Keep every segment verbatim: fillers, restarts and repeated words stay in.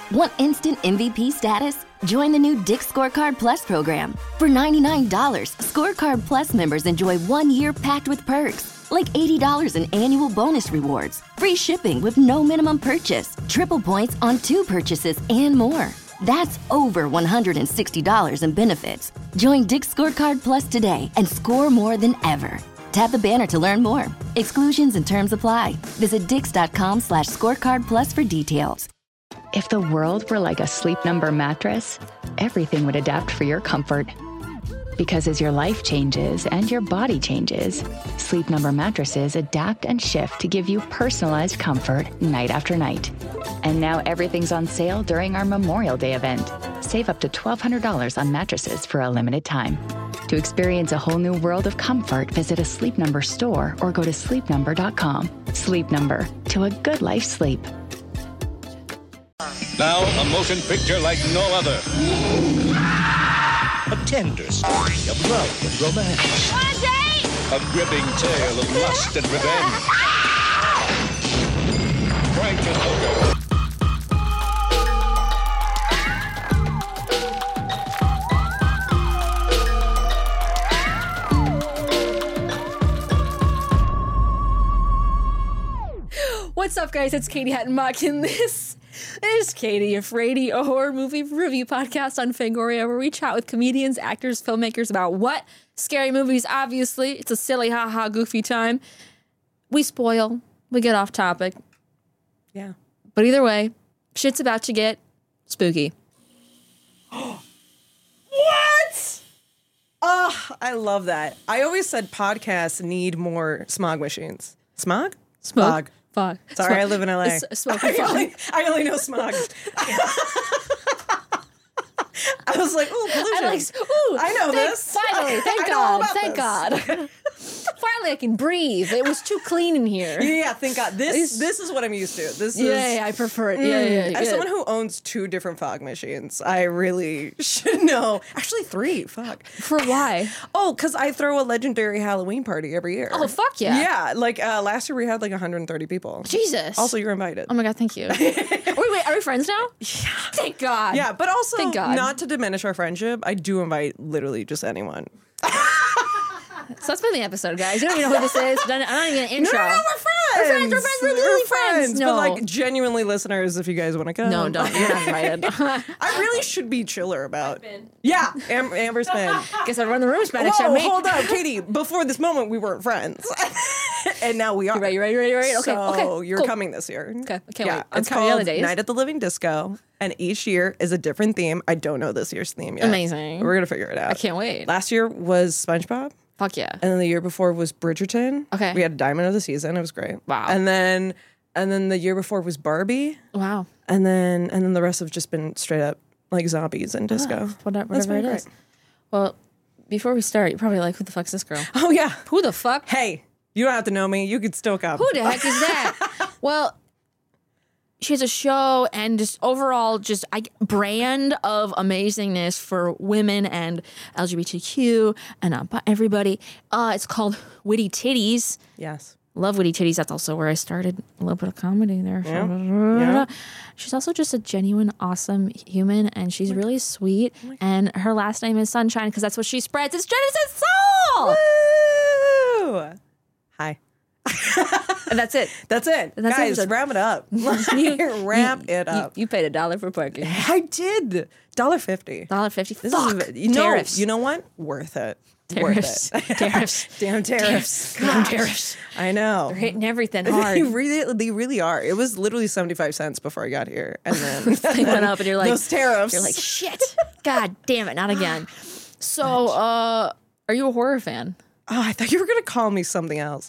Want instant M V P status? Join the new Dick's Scorecard Plus program. For ninety-nine dollars, Scorecard Plus members enjoy one year packed with perks, like eighty dollars in annual bonus rewards, free shipping with no minimum purchase, triple points on two purchases, and more. That's over one hundred sixty dollars in benefits. Join Dick's Scorecard Plus today and score more than ever. Tap the banner to learn more. Exclusions and terms apply. Visit dix.com slash scorecard plus for details. If the world were like a Sleep Number mattress, everything would adapt for your comfort. Because as your life changes and your body changes, Sleep Number mattresses adapt and shift to give you personalized comfort night after night. And now everything's on sale during our Memorial Day event. Save up to twelve hundred dollars on mattresses for a limited time. To experience a whole new world of comfort, visit a Sleep Number store or go to sleep number dot com. Sleep Number, to a good life sleep. Now, a motion picture like no other. A tender story of love and romance. Want a date? A gripping tale of lust and revenge. Frank and Hooker. What's up, guys? It's Katie Hattenbach, and this is Katie Afraidy, a horror movie review podcast on Fangoria, where we chat with comedians, actors, filmmakers about what? Scary movies, obviously. It's a silly, ha-ha, goofy time. We spoil. We get off topic. Yeah. But either way, shit's about to get spooky. What? Oh, I love that. I always said podcasts need more smog machines. Smog? Smog. Smog. Fog. Sorry, Smog. I live in L A. S- smoke and I, fog. only, I only know smog. I was like, ooh, pollution. I like, ooh, I know thank, this. Finally, thank I know all God, about thank this. God. Finally, I can breathe. It was too clean in here. Yeah, yeah, thank God. This It's- this is what I'm used to. This is Yeah, yeah, I prefer it. Yeah, yeah, yeah. As someone who owns two different fog machines, I really should know. Actually, three. Fuck. For why? Oh, because I throw a legendary Halloween party every year. Oh, fuck yeah. Yeah, like uh, last year we had like one hundred thirty people. Jesus. Also, you're invited. Oh my God, thank you. wait, wait, are we friends now? Yeah. Thank God. Yeah, but also, Thank God. not to diminish our friendship, I do invite literally just anyone. So that's been the episode, guys. You don't even know who this is. I'm not even an intro. No, no, no, we're friends. We're friends. We're friends. We're literally friends. No. But like genuinely listeners, if you guys want to come. No, don't. You're not invited. I really should be chiller about. Yeah, Am- Amber's been. Guess everyone in the room is Spanish. Whoa, Me. hold up, Katie. Before this moment, we weren't friends, and now we are. You ready? You ready? You ready? You ready? Okay. So okay. you're cool. coming this year. Okay. I can't yeah, wait. I'm it's counting called the days. Night at the Living Disco, and each year is a different theme. I don't know this year's theme yet. Amazing. We're gonna figure it out. I can't wait. Last year was SpongeBob. Fuck yeah. And then the year before was Bridgerton. Okay. We had Diamond of the Season. It was great. Wow. And then and then the year before was Barbie. Wow. And then and then the rest have just been straight up like zombies and disco. Whatever, That's whatever it been is. great. Well, before we start, you're probably like, who the fuck's this girl? Oh yeah. Who the fuck? Hey, you don't have to know me. You could still come. Who the heck is that? Well, she has a show and just overall just I, brand of amazingness for women and L G B T Q and uh, everybody. Uh, it's called Witty Titties. Yes. Love Witty Titties. That's also where I started a little bit of comedy there. Yeah. Yeah. She's also just a genuine, awesome human, and she's really sweet. And her last name is Sunshine because that's what she spreads. It's Genesis Soul! Woo! Hi. And that's it. That's it. And that's Guys, it. wrap it up. You- wrap you- it up. You, you paid a dollar for parking. I did. one dollar fifty. Dollar fifty. This Fuck. is you know, Tariffs. you know what? Worth it. Tariffs. Worth it. Tariffs. Damn tariffs. Damn Gosh. tariffs. I know. They're hitting everything They hard. really, they really are. It was literally seventy-five cents before I got here, and then They went up, and you're like, those tariffs. You're like, shit. God damn it, not again. So, uh, are you a horror fan? Oh, I thought you were gonna call me something else.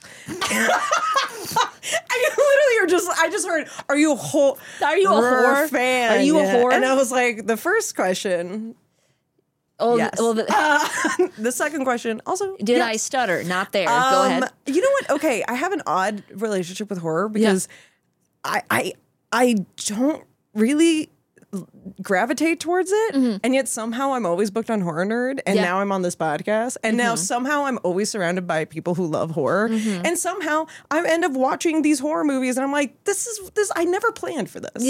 I literally are just. I just heard. Are you a whole? Are you a horror fan? Are you a Yeah. horror? And I was like, the first question. Oh, Yes. well, the, Uh, the second question also. did yes. I stutter? Not there. Go Um, ahead. You know what? Okay, I have an odd relationship with horror because I, I I don't really gravitate towards it, and yet somehow I'm always booked on Horror Nerd, and Yeah. now I'm on this podcast, and now somehow I'm always surrounded by people who love horror, and somehow I end up watching these horror movies, and I'm like, this is this. I never planned for this. Yeah.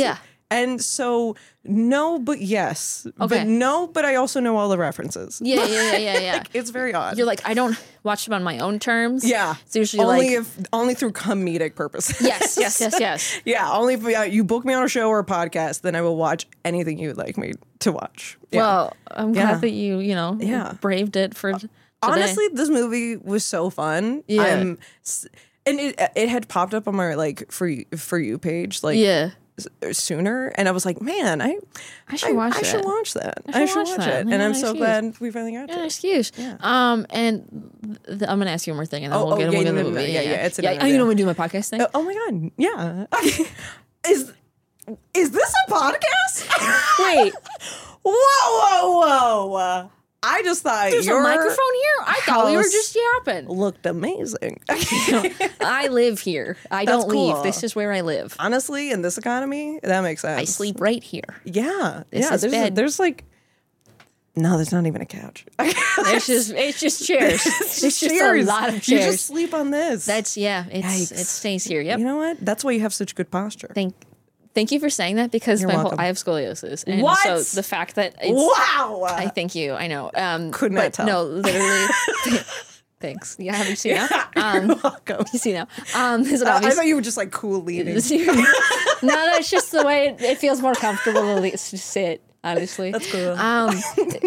And so no, but yes. Okay. But no, but I also know all the references. Yeah, yeah, yeah, yeah, yeah. Like, it's very odd. You're like, I don't watch them on my own terms. yeah. It's usually only like, if only through comedic purposes. yes, yes, yes, yes. Yeah, only if uh, you book me on a show or a podcast, then I will watch anything you would like me to watch. Yeah. Well, I'm glad Yeah. that you, you know, Yeah. braved it for today. Honestly, this movie was so fun. Yeah. I'm, s- and it it had popped up on my like for you, for you page like yeah. s- sooner, and I was like, man, I I should watch I that. should watch that. I I should should, watch watch, that. it, Yeah, and I'm nice so use. glad we finally got Yeah, to. it. excuse. Yeah. Um, and th- I'm gonna ask you one more thing, and then Oh, we'll oh, get, yeah, we'll get no, the no, movie. no, yeah, yeah, it's an yeah. interview. You know when we do my podcast thing. Oh, oh my god, yeah. is is this a podcast? Wait, whoa, whoa, whoa! I just thought there's your a microphone here. I thought we were house just yapping. looked amazing. I live here. I That's don't leave. cool. This is where I live. Honestly, in this economy, that makes sense. I sleep right here. Yeah, This yeah. is There's bed. there's like no, there's not even a couch. It's just it's just chairs. It's just a Chairs. lot of You chairs. just sleep on this. That's yeah. It's Yikes. it stays here. Yep. You know what? That's why you have such good posture. Thank thank you for saying that because You're my whole welcome. I have scoliosis. And What? so the fact that it's Wow. I thank you. I know. Um Could not but tell. No, literally thanks. Yeah, have you seen that? Um You're welcome. you see now. Um is it Uh, I obvious? thought you were just like cool leaning. no, that's just the way it, it feels more comfortable to le- just sit, honestly. That's cool. Um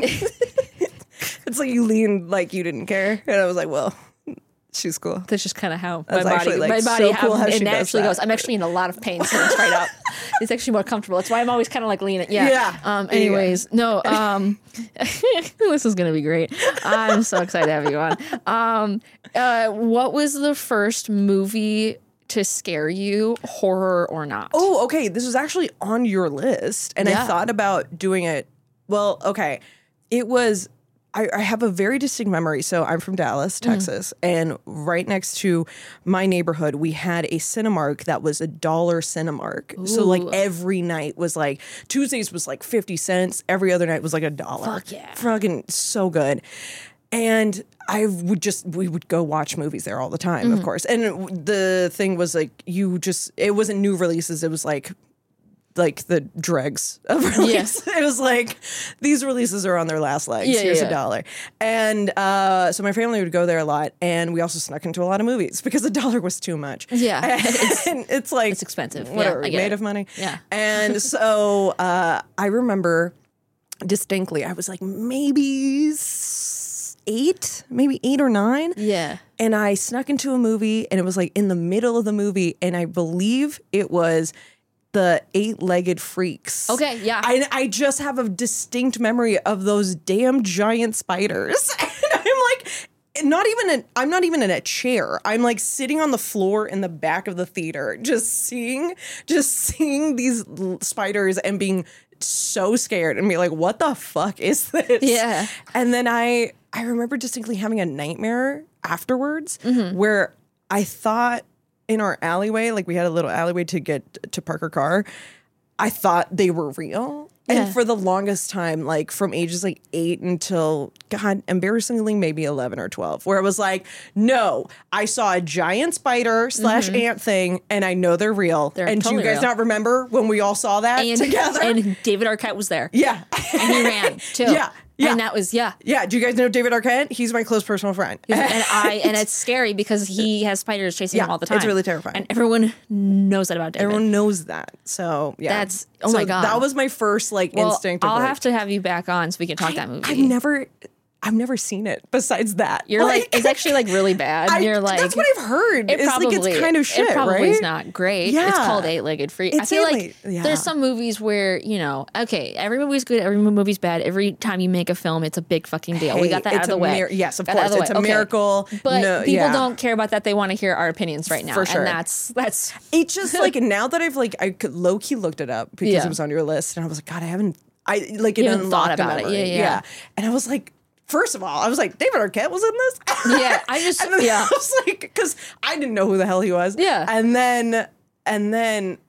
It's like you leaned like you didn't care, and I was like, well, she's cool. That's just kind of how That's my body, actually, like, my so body cool have, how it she does naturally that. goes. I'm actually in a lot of pain, so it's right up. It's actually more comfortable. That's why I'm always kind of like leaning. Yeah. Yeah. Um. There you go. Anyways, no. Um. This is gonna be great. I'm so excited to have you on. Um. Uh. What was the first movie to scare you, horror or not? Oh, okay. This was actually on your list, and Yeah. I thought about doing it. Well, okay. It was. I, I have a very distinct memory. So I'm from Dallas, Texas, and right next to my neighborhood, we had a Cinemark that was a dollar Cinemark. So like Ooh. every night was like Tuesdays was like fifty cents. Every other night was like a dollar. Fuck yeah. Fucking so good. And I would just, we would go watch movies there all the time, of course. And the thing was like, you just, it wasn't new releases. It was like, like the dregs of release. It was like, these releases are on their last legs. Yeah, Here's yeah. a dollar. And uh, so my family would go there a lot. And we also snuck into a lot of movies because a dollar was too much. Yeah. And it's, like, It's expensive. Yeah, whatever, I get made it. of money. Yeah. And so uh, I remember distinctly, I was like maybe s- eight, maybe eight or nine. Yeah. And I snuck into a movie, and it was like in the middle of the movie, and I believe it was the Eight-Legged Freaks. Okay, yeah. I, I just have a distinct memory of those damn giant spiders. And I'm like, not even in, I'm not even in a chair. I'm like sitting on the floor in the back of the theater, just seeing, just seeing these l- spiders and being so scared and be like, what the fuck is this? Yeah. And then I, I remember distinctly having a nightmare afterwards Mm-hmm. where I thought in our alleyway, like we had a little alleyway to get to park our car, I thought they were real. Yeah. And for the longest time, like from ages like eight until, God, embarrassingly, maybe eleven or twelve, where it was like, no, I saw a giant spider slash ant thing and I know they're real. Mm-hmm. They're and do totally you guys real. not remember when we all saw that And, together? and David Arquette was there. yeah. And he ran too. Yeah, yeah. And that was, yeah. Yeah. Do you guys know David Arquette? He's my close personal friend. And I and it's scary because he has spiders chasing Yeah, him all the time. it's really terrifying. And everyone knows that about David. Everyone knows that. So yeah. That's- oh So my God. That was my first like well, instinct of I'll like, have to have you back on so we can talk that movie. I've never I've never seen it besides that. You're like, it's actually like really bad. I- You're like, that's what I've heard. It It's probably, like it's kind of shit, It probably right? is not great. Yeah. It's called Eight-Legged Freak. I It's feel eight-leg- like yeah. there's some movies where, you know, okay, every movie's good, every movie's bad. Every time you make a film, it's a big fucking deal. we Hey, got that out it's of the a way. mir- yes, of Got that course. out It's the a way. Okay. miracle. But No, people yeah. don't care about that. They want to hear our opinions right now. For sure. And that's, that's, It's just like now that I've like I low key looked it up because Yeah. it was on your list and I was like, God, I haven't I like it You haven't thought unlocked a about it. memory. Yeah, yeah. And I was like, first of all, I was like, David Arquette was in this? Yeah, I just- and then yeah. I was like, because I didn't know who the hell he was. Yeah. And then and then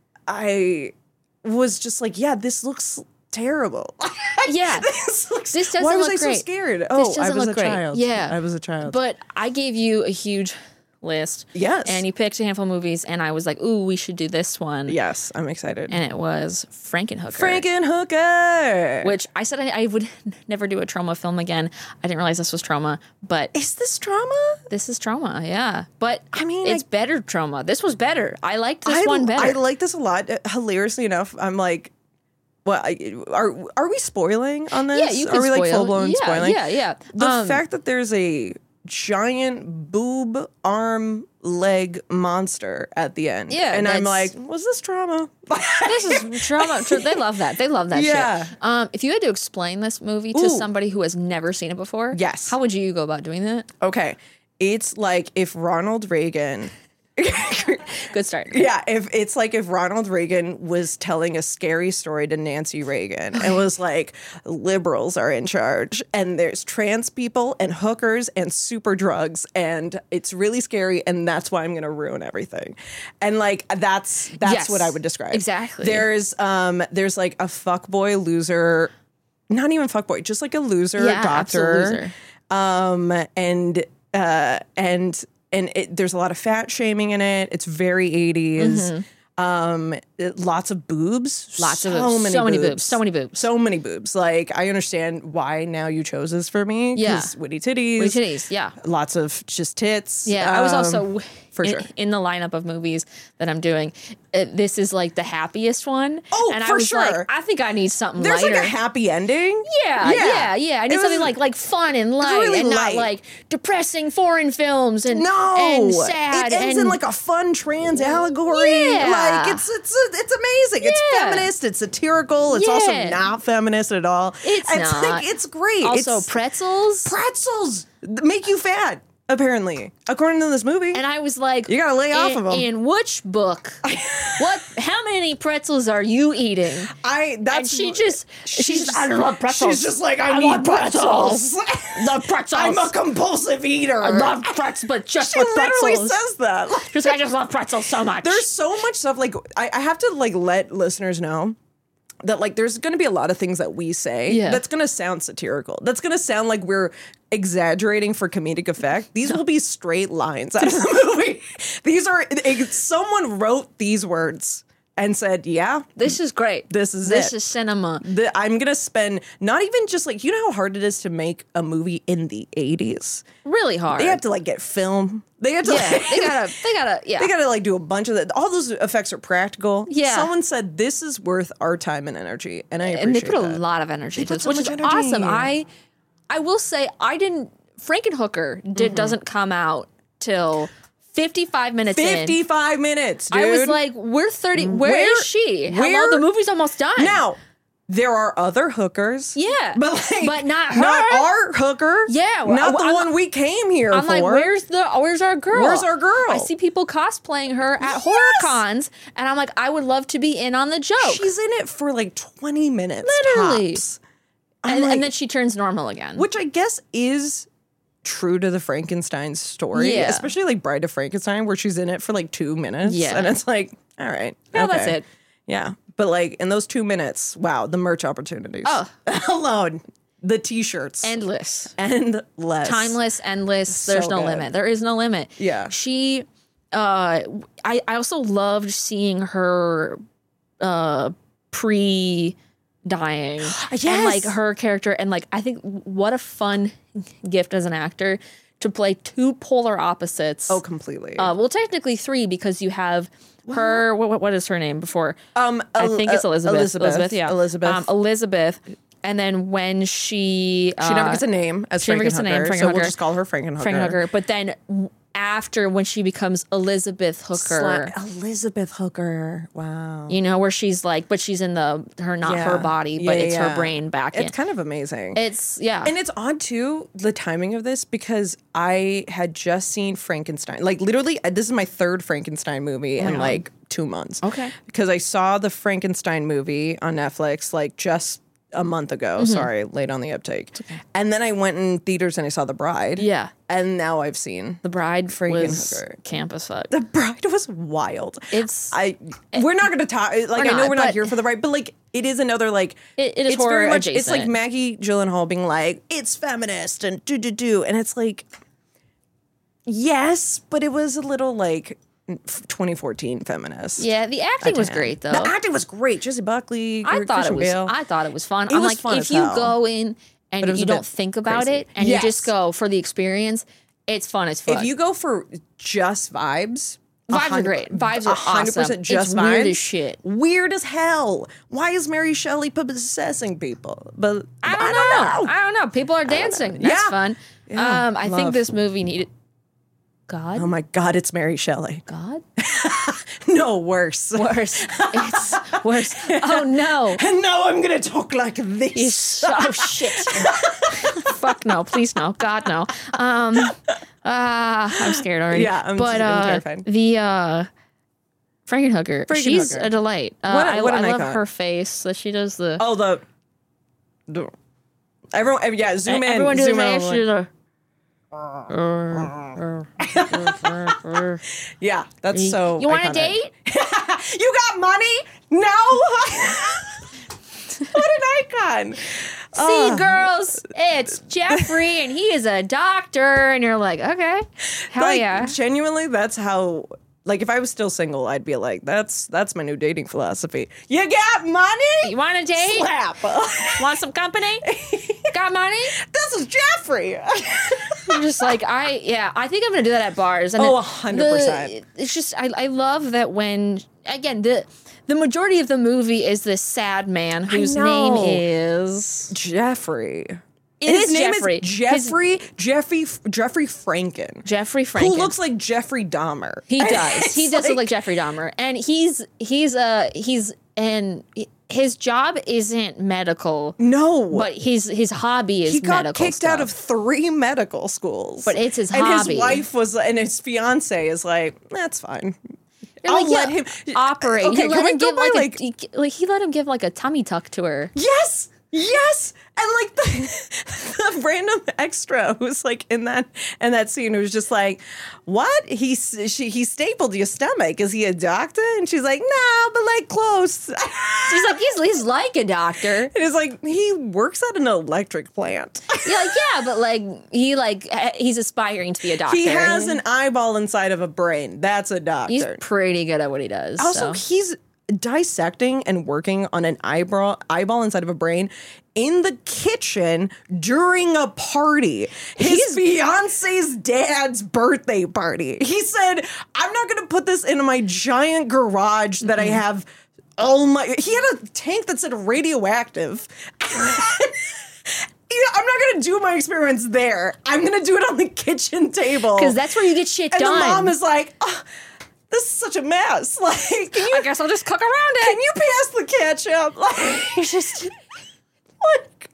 I was just like, yeah, this looks terrible. Yeah. this looks This doesn't Why was look I so great. scared? This Oh, I doesn't was look a great. child. Yeah. I was a child. But I gave you a huge list. Yes. And you picked a handful of movies, and I was like, ooh, we should do this one. Yes, I'm excited. And it was Frankenhooker. Frankenhooker! Which I said I, I would never do a trauma film again. I didn't realize this was trauma, but Is this trauma? this is trauma, yeah. But I mean, it's I- better trauma. This was better. I liked this I, one better. I like this a lot. Uh, Hilariously enough, I'm like, well, I, are are we spoiling on this? Yeah, you can Are we like spoil. full blown Yeah, spoiling? yeah, yeah. The Um, fact that there's a giant boob arm leg monster at the end. Yeah, and I'm that's- like, was this trauma? This is trauma. Tra- They love that. They love that Yeah. shit. Um, if you had to explain this movie to Ooh. somebody who has never seen it before, Yes. how would you go about doing that? Okay, it's like if Ronald Reagan. Good start. Yeah, if it's like if Ronald Reagan was telling a scary story to Nancy Reagan and was like, liberals are in charge and there's trans people and hookers and super drugs and it's really scary and that's why I'm gonna ruin everything. And like that's that's Yes, what I would describe. exactly. There's um there's like a fuckboy loser, not even fuckboy, just like a loser Yeah, doctor. absolute loser. Um and uh and and it, there's a lot of fat shaming in it. It's very eighties. Um, it- lots of boobs. Mm-hmm. Lots of so boobs. many So many boobs. boobs. So many boobs. So many boobs. Like I understand why now you chose this for me. Yeah. 'Cause witty titties. Witty titties, yeah. Lots of just tits. Yeah, I was Um, also for in, sure. in the lineup of movies that I'm doing. Uh, this is like the happiest one. Oh, and for I was sure. like, I think I need something There's lighter. like a happy ending. yeah, yeah, yeah, I need It something was- like like fun and light, really and light. not like depressing foreign films and No, and sad it ends and in like a fun trans allegory. Yeah. Like it's it's it's amazing. It's Yeah. feminist. It's satirical. It's also Yeah. not feminist at all. It's it's not. Like, it's great. also it's, pretzels. pretzels make you fat. Apparently, according to this movie. And I was like, You gotta lay off in, of 'em." In which book? What? How many pretzels are you eating? I that's And she just, she's, she's just, I love pretzels. She's just like I, I need want pretzels. Love pretzels. I'm a compulsive eater. I love pretzels, but just She with literally pretzels. says that. She's like, I just love pretzels so much. There's so much stuff. Like I, I have to like let listeners know that like there's going to be a lot of things that we say Yeah. that's going to sound satirical. That's going to sound like we're exaggerating for comedic effect. These will be straight lines out of the movie. These are it, someone wrote these words and said, "Yeah, this is great. This is this it. is cinema. the, I'm going to spend not even just like you know how hard it is to make a movie in the eighties. Really hard. They have to like get film. They have to yeah, like, they gotta, they gotta, yeah. They gotta like do a bunch of that. All those effects are practical. Yeah. Someone said this is worth our time and energy, and I appreciate and they put a that. lot of energy They into put this, so which is much energy. awesome. I, I will say, I didn't. Frankenhooker Mm-hmm. did doesn't come out till fifty-five minutes in. fifty-five minutes, dude. I was like, we're thirty. Where Where- is she? where- Hello, the movie's almost done. now there are other hookers. Yeah. but like, But not her. Not our hooker. Yeah, well, not the I'm- one we came here I'm for. like, where's the where's our girl? Where's our girl? I see people cosplaying her at Yes! horror cons, and I'm like, I would love to be in on the joke. She's in it for like twenty minutes, Literally. tops. I'm and, like- and then she turns normal again. which I guess is true to the Frankenstein story, Yeah. especially like Bride of Frankenstein, where she's in it for like two minutes, Yeah. and it's like, all right, Yeah, that's okay. it. Yeah, but like in those two minutes, wow, the merch opportunities Oh. alone, the T-shirts, Endless. endless, Timeless, endless. There's So no good. limit. There is no limit. Yeah. She uh I, I also loved seeing her uh pre dying. And Yes. like her character and like I think what a fun gift as an actor to play two polar opposites. Oh, completely. Uh, well, technically three because you have her. What, what is her name before? Um, I El- think it's uh, Elizabeth. Elizabeth, yeah, Elizabeth. Um, Elizabeth. And then when she she never uh, gets a name as she never gets a name, Frankenhooker, so we'll Frankenhooker. just call her Frankenhooker. Frankenhooker. But then after when she becomes Elizabeth Hooker, Sla- Elizabeth Hooker. Wow. you know, where she's like, but she's in the her not her Yeah. body, Yeah, but yeah, it's yeah. her brain back in. It's kind of amazing. It's yeah. And it's odd too, the timing of this, because I had just seen Frankenstein. Like literally, uh, this is my third Frankenstein movie in like two months. Okay. Because I saw the Frankenstein movie on Netflix like just a month ago. Mm-hmm. Sorry, late on the uptake. And then I went in theaters and I saw The Bride. Yeah. And now I've seen The Bride was Frankenhooker. camp as fuck. The Bride was wild. It's I we're not going to talk. Like I know not, we're not but- here for the Bride, but like it is another like It- it is it's very horror much. It's like adjacent. Maggie Gyllenhaal being like it's feminist and do do do, and it's like Yes, but it was a little like twenty fourteen feminist. Yeah, the acting was great though. The acting was great. Jesse Buckley, I thought Christian it was. Bale. I thought it was fun. It I'm was like, fun if as you hell. go in and But it was you a don't bit think about crazy. it and Yes. you just go for the experience, it's fun as fuck. If you go for just vibes, Vibes are great. Vibes are one hundred percent awesome. just It's weird vibes. as shit. Weird as hell. Why is Mary Shelley possessing people? But I don't, I know. don't know. I don't know. People are dancing. That's Yeah. fun. Yeah. Um, I think Love. this movie needed. God. Oh my God, it's Mary Shelley. God. No, worse. Worse. It's worse. Oh no. And now I'm gonna talk like this. You so oh, shit. Fuck no. Please no. God no. Um. Uh, I'm scared already. Yeah, I'm- but, I'm uh, terrified. The uh, Frankenhooker. She's Frankenhooker. a delight. Uh, What a- I, what an I love icon. her face. That she does the. Oh, the, the everyone. Yeah, zoom in. Everyone do zoom the in. face. She does a- Yeah, that's so. You want a iconic. date? You got money? No. What an icon. See, girls, it's Jeffrey, and he is a doctor, and you're like, okay, hell Like, yeah. genuinely, that's how. Like, if I was still single, I'd be like, "That's that's my new dating philosophy." You got money? You want a date? Slap. Want some company? Got money? This is Jeffrey. I'm just like, I, yeah, I think I'm gonna do that at bars. And Oh, it- one hundred percent. the- It's just, I, I love that when, again, the the majority of the movie is this sad man whose name know. is. Jeffrey. It His is name Jeffrey. is His- Jeffrey. Jeffrey. Jeffrey Franken. Jeffrey Franken. Who looks like Jeffrey Dahmer. He does. He It's does look like Jeffrey Dahmer, and he's he's uh he's and his job isn't medical, No. but his his hobby is he got medical kicked stuff. out of three medical schools. But it's his and hobby. his wife was, and his fiance is like, that's fine. You're I'll like, let yeah, him operate. Okay, he let can we him go give by like, like, a, he, like he let him give like a tummy tuck to her. yes, yes, and like the, the random extra who's like in that in that scene who's just like, what? He s- she he stapled your stomach. Is he a doctor? And she's like, no, but like close. He's like he's he's like a doctor. And it's like he works at an electric plant. You're like yeah, but like he like eh, he's aspiring to be a doctor. He has an eyeball inside of a brain. That's a doctor. He's pretty good at what he does. Also, so. he's dissecting and working on an eyebrow eyeball inside of a brain in the kitchen during a party. His fiance's dad's birthday party. He said, I'm not gonna put this in my giant garage that I have all my he had a tank that said radioactive. Yeah, I'm not gonna do my experiments there. I'm gonna do it on the kitchen table. Because that's where you get shit and done. the mom is like, oh, this is such a mess. Like, can you I guess I'll just cook around it. can you pass the ketchup? Like, just like,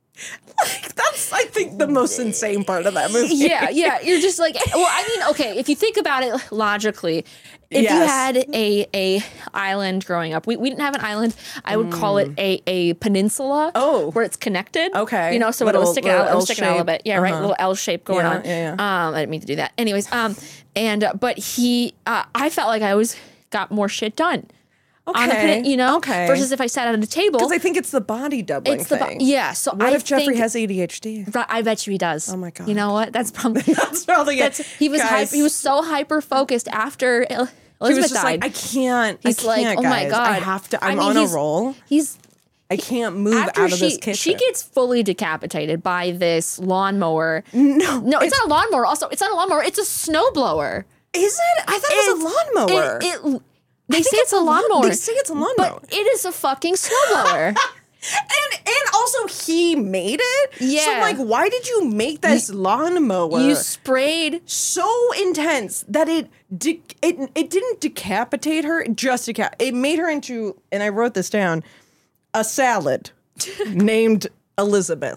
like that's I think the most insane part of that movie. yeah, yeah. You're just like, well, I mean, okay, if you think about it logically, if you Yes. had a a island growing up, we, we didn't have an island. I would call it a a peninsula. Oh. where it's connected. Okay. you know, so Little- it'll stick little out. It'll stick out a little L-shape. bit. Yeah, right. Uh-huh. Little L shape going Yeah, on. yeah, Um, I didn't mean to do that. Anyways, um, and uh, but he, uh, I felt like I always got more shit done. On the Okay, pen, you know, okay. versus if I sat at a table. Because I think it's the body doubling it's the bo- thing. yeah. So What I if Jeffrey think, has A D H D? Right, I bet you he does. Oh my God. You know what? That's probably That's probably it. that's he was hyper, Guys. he was so hyper focused after El- Elizabeth He was just died. like, I can't. He's I like, can't, oh my guys. god, I have to. I I'm mean, on a he's- roll. He's I can't move after out of she this kitchen. she gets fully decapitated by this lawnmower. no, No, it's, not a lawnmower. Also, it's not a lawnmower. It's a snowblower. Is it? I thought it was a lawnmower. It, it, they say think it's, a lawn- lawnmower. They say it's a lawnmower. but it is a fucking snowblower. And and also he made it. Yeah. So like, why did you make this lawnmower you sprayed. so intense that it de- it it didn't decapitate her? It just decap. It made her into, and I wrote this down, a salad named Elizabeth.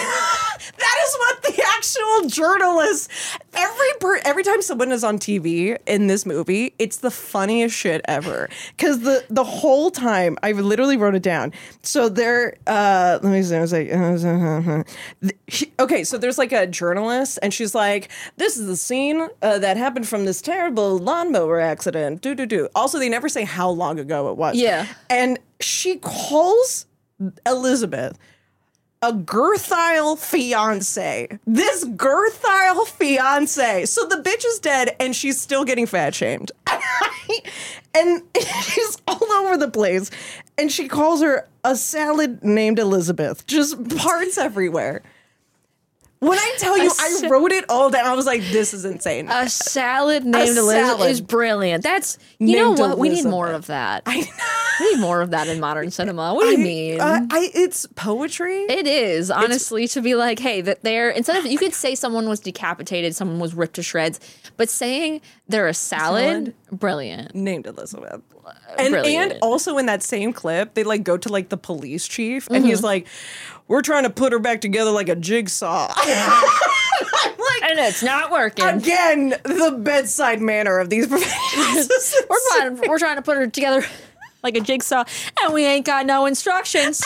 That is what the actual journalist. Every per, every time someone is on T V in this movie, it's the funniest shit ever. Because the the whole time, I literally wrote it down. So there, uh, let me see. I was like, uh, she- okay, so there's like a journalist, and she's like, "This is the scene uh, that happened from this terrible lawnmower accident." Do do do. Also, they never say how long ago it was. Yeah. and she calls Elizabeth a girthile fiance. This girthile fiance. So the bitch is dead and she's still getting fat shamed. And she's all over the place. And she calls her a salad named Elizabeth. Just parts everywhere. When I tell you, I wrote it all down. I was like, this is insane. A salad named A Elizabeth salad is brilliant. That's, you know named what? We need Elizabeth. more of that. I know. We need more of that in modern cinema. What do you mean? Uh, I, it's poetry. It is, honestly, to be like, hey, that they're, instead of, you could say someone was decapitated, someone was ripped to shreds, but saying they're a salad, Salad? brilliant. Named Elizabeth. And Brilliant. and also in that same clip, they like go to like the police chief and he's like, we're trying to put her back together like a jigsaw. I'm like, And it's not working. again, the bedside manner of these professionals. we're, trying, we're trying to put her together like a jigsaw, and we ain't got no instructions.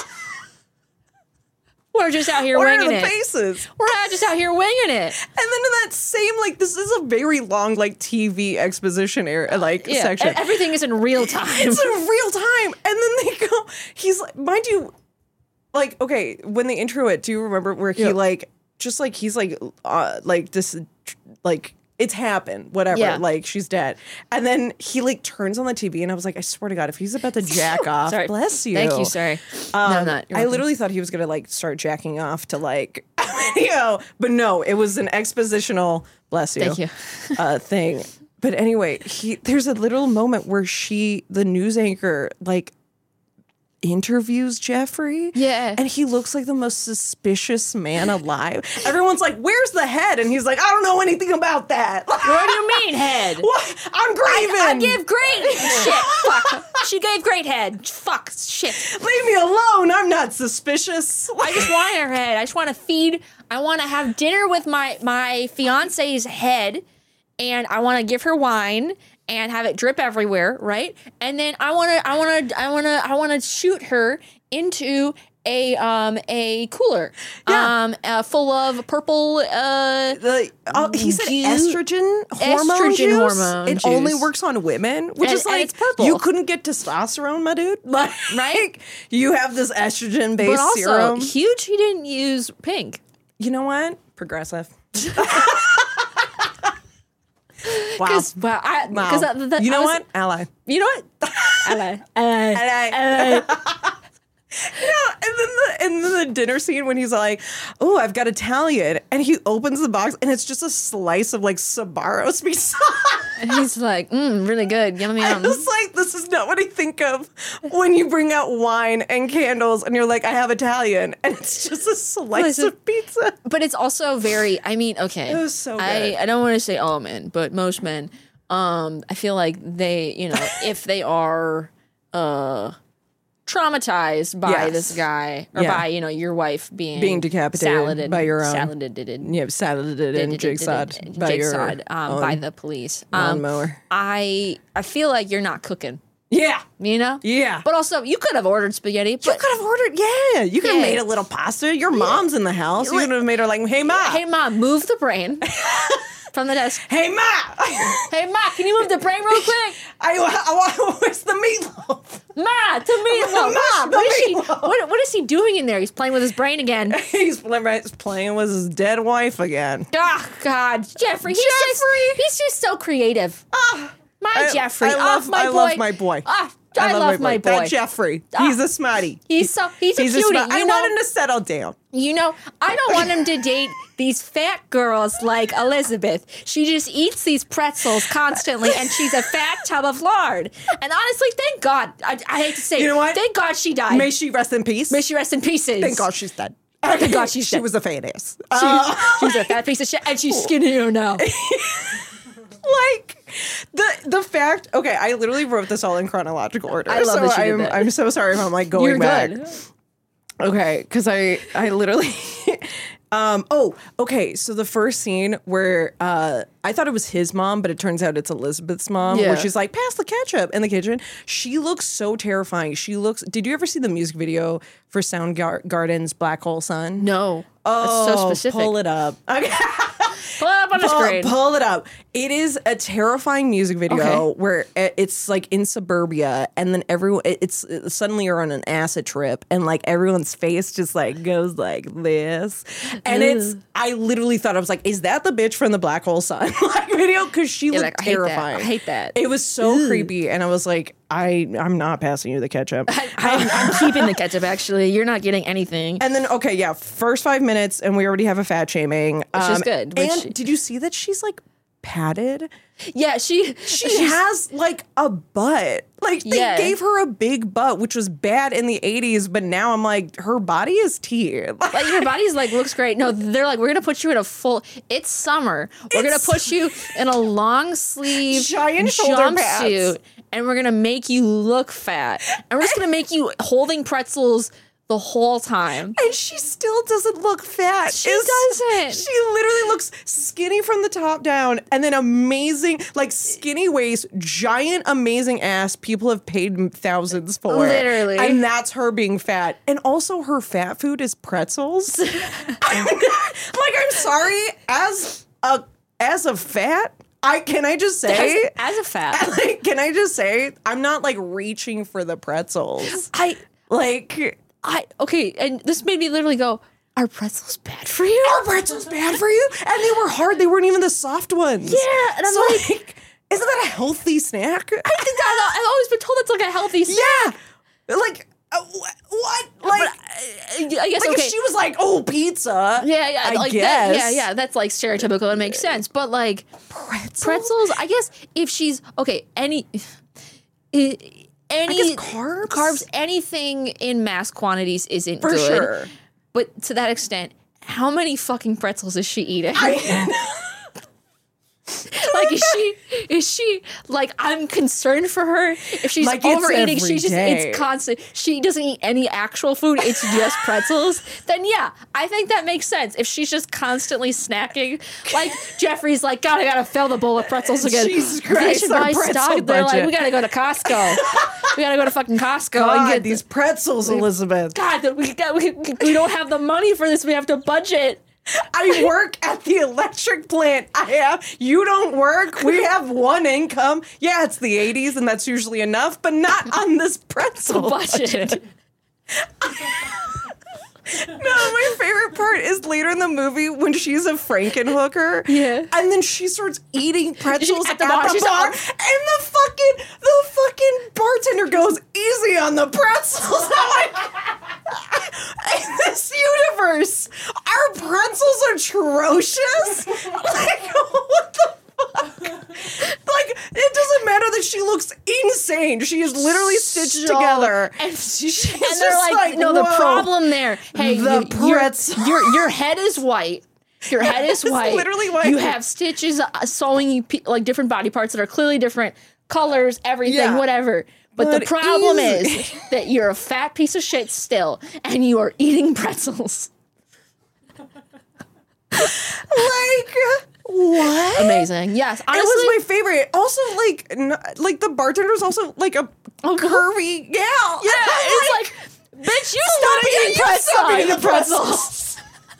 We're just out here What are winging the it. faces? We're out just out here winging it. And then in that same, like, this is a very long, like, T V exposition area, like, Yeah, section. and everything is in real time. It's in real time. And then they go, he's like, mind you, like, okay, when they intro it, do you remember where he, Yeah. like, just like, he's like, uh, like, this, like, it's happened, whatever, Yeah. like, she's dead. And then he, like, turns on the T V, and I was like, I swear to God, if he's about to jack off, Sorry. bless you. Thank you, sorry. no, I'm Um, not. You're I welcome. literally thought he was gonna like start jacking off to like a video, but no, it was an expositional bless you, Thank you. uh, thing. But anyway, he there's a little moment where she, the news anchor, like interviews Jeffrey. Yeah. And he looks like the most suspicious man alive. Everyone's like, where's the head? And he's like, I don't know anything about that. What do you mean, head? What? I'm grieving. I give great shit. Fuck. She gave great head. Fuck. Shit. Leave me alone. I'm not suspicious. I just want her head. I just want to feed. I want to have dinner with my my fiance's head, and I want to give her wine and have it drip everywhere, right? And then I want to, I want to, I want to, I want to shoot her into a um a cooler, Yeah. um, uh, full of purple. Uh, The, uh, he said Ju- estrogen hormone Estrogen juice. hormone It only juice. works on women, which And- is and like it's purple. you couldn't get testosterone, my dude. Like, Right? You have this estrogen based but also serum. huge. He didn't use pink. You know what? Progressive. Wow. Cause, well, I, Wow. 'cause the- the- you know I was- what? Ally. You know what? Ally. Ally. Ally. Yeah, and then the and then the dinner scene when he's like, "Oh, I've got Italian," and he opens the box and it's just a slice of like Sbarro's pizza. And he's like, mm, really good. Yummy I yum. was like, this is not what I think of when you bring out wine and candles and you're like, I have Italian, and it's just a slice Listen. of pizza. But it's also very, I mean, okay. It was so I, good. I don't want to say all men, but most men, um, I feel like they, you know, if they are uh, traumatized by Yes. this guy or Yeah. by, you know, your wife being Being decapitated saladed, by your own- saladed, Yeah, saladed and jigsawed by your jigsawed, um, own by the police. Um, lawnmower. I I feel like you're not cooking, Yeah, you know? yeah. But also, you could have ordered spaghetti. You But could have ordered, yeah. You could have Yeah. made a little pasta. Your mom's in the house. You Like- could have made her like, hey, Ma. hey, mom, move the brain from the desk. Hey, Ma. Hey, ma, can you move the brain real quick? I, I want, where's the meatloaf? Ma, to meatloaf. Ma, What, the what is he, meatloaf. what, what is he doing in there? He's playing with his brain again. He's playing, he's playing with his dead wife again. Oh, God. Jeffrey. He's Jeffrey. Just, he's just so creative. my I- Jeffrey. I love, oh, my I boy. love my boy. Ah, I, love, my boy. That Jeffrey. He's a smarty. He's so, he's a He's a cutie. smart. I you know, want him to settle down. You know, I don't want him to date these fat girls like Elizabeth. She just eats these pretzels constantly, and she's a fat tub of lard. And honestly, thank God. I, I hate to say, You know what? Thank God she died. May she rest in peace. May she rest in pieces. Thank God she's dead. Thank God she's She dead. was a fat ass. She, Uh, she's a fat piece of shit, and she's skinnier now. like the the fact. Okay, I literally wrote this all in chronological order. I love so that you did I'm, that. I'm so sorry if I'm like going You're back. good. Okay, because I I literally. um. Oh. Okay. So the first scene where uh I thought it was his mom, but it turns out it's Elizabeth's mom. Yeah. Where she's like, pass the ketchup in the kitchen. She looks so terrifying. She looks. Did you ever see the music video for Soundgarden's Black Hole Sun? No. Oh, That's so specific. pull it up. Okay. Pull it up on the pull, screen. pull it up. It is a terrifying music video Okay. where it- it's like in suburbia, and then everyone it's, it's suddenly you're on an acid trip, and like everyone's face just like goes like this, and it's I literally thought I was like, is that the bitch from the Black Hole Sun like video? Because she looked like, I hate that. terrifying. I hate that. It was so creepy, and I was like, I I'm not passing you the ketchup. I'm, I'm keeping the ketchup, actually. You're not getting anything. And then, okay, yeah, first five minutes, and we already have a fat shaming. Which is good, which- And did you see that she's like padded? Yeah, she She she's- has like a butt. Like they Yeah. gave her a big butt, which was bad in the eighties, but now I'm like, her body is tea. like your body's like looks great. No, they're like, we're gonna put you in a full. It's summer. We're It's- gonna put you in a long sleeve Giant shoulder jumpsuit, pads. and we're gonna make you look fat, and we're just gonna make you holding pretzels the whole time. And she still doesn't look fat. She It's- doesn't. She literally looks skinny from the top down, and then amazing, like skinny waist, giant, amazing ass. People have paid thousands for. Literally. And that's her being fat. And also, her fat food is pretzels. I'm not- like, I'm sorry, as a as a fat. I can I just say, As, as a fat, like, can I just say, I'm not like reaching for the pretzels. I Like. I okay, and this made me literally go, are pretzels bad for you? Are pretzels bad for you? And they were hard. They weren't even the soft ones. Yeah, and I'm So, like- isn't that a healthy snack? I think that, I've always been told it's like a healthy snack. Yeah. Like, uh, wh- what? Like, I guess like okay. if she was like, oh, pizza. Yeah, yeah, I like guess. That, yeah, yeah. That's like stereotypical. It makes sense. But like Pretzels? pretzels, I guess if she's okay, any, i- any guess carbs? carbs, anything in mass quantities isn't For good. sure. But to that extent, how many fucking pretzels is she eating? Like is she is she like I'm concerned for her if she's Like, it's overeating, every she just day. it's constant. She doesn't eat any actual food, it's just pretzels. Then yeah, I think that makes sense. If she's just constantly snacking, like Jeffrey's like, God, I gotta fill the bowl of pretzels again. Jesus They Christ, should our buy pretzel stock. They're like, budget. we gotta go to Costco. We gotta go to fucking Costco and God, get these pretzels, Elizabeth. God, that we, got, we we don't have the money for this. We have to budget. I work at the electric plant. I have. You don't work. We have one income. Yeah, it's the eighties, and that's usually enough, but not on this pretzel Budget. No, my favorite part is later in the movie when she's a Frankenhooker. Yeah. And then she starts eating pretzels At at the the bar. bar, She's bar all- and the fucking the fucking bartender goes easy on the pretzels. I'm like, in this universe, our pretzels atrocious. Like, what the fuck? Like, it doesn't matter that she looks insane. She is literally stitched So- together. And, She's and they're just like, like, no, the whoa. problem there. Hey, The you, your, pretzel. your your head is white. Your head is It's white. literally white. You have stitches uh, sewing you pe- like different body parts that are clearly different colors, everything, Yeah. whatever. But, the But problem easy. is that you're a fat piece of shit still, and you are eating pretzels. Like, what? Amazing. Yes, honestly. It was my favorite. Also, like, n- like the bartender's also like a curvy gal. yeah, it's like, bitch, you stop Yeah, eating you pretzels. stop eating the pretzels.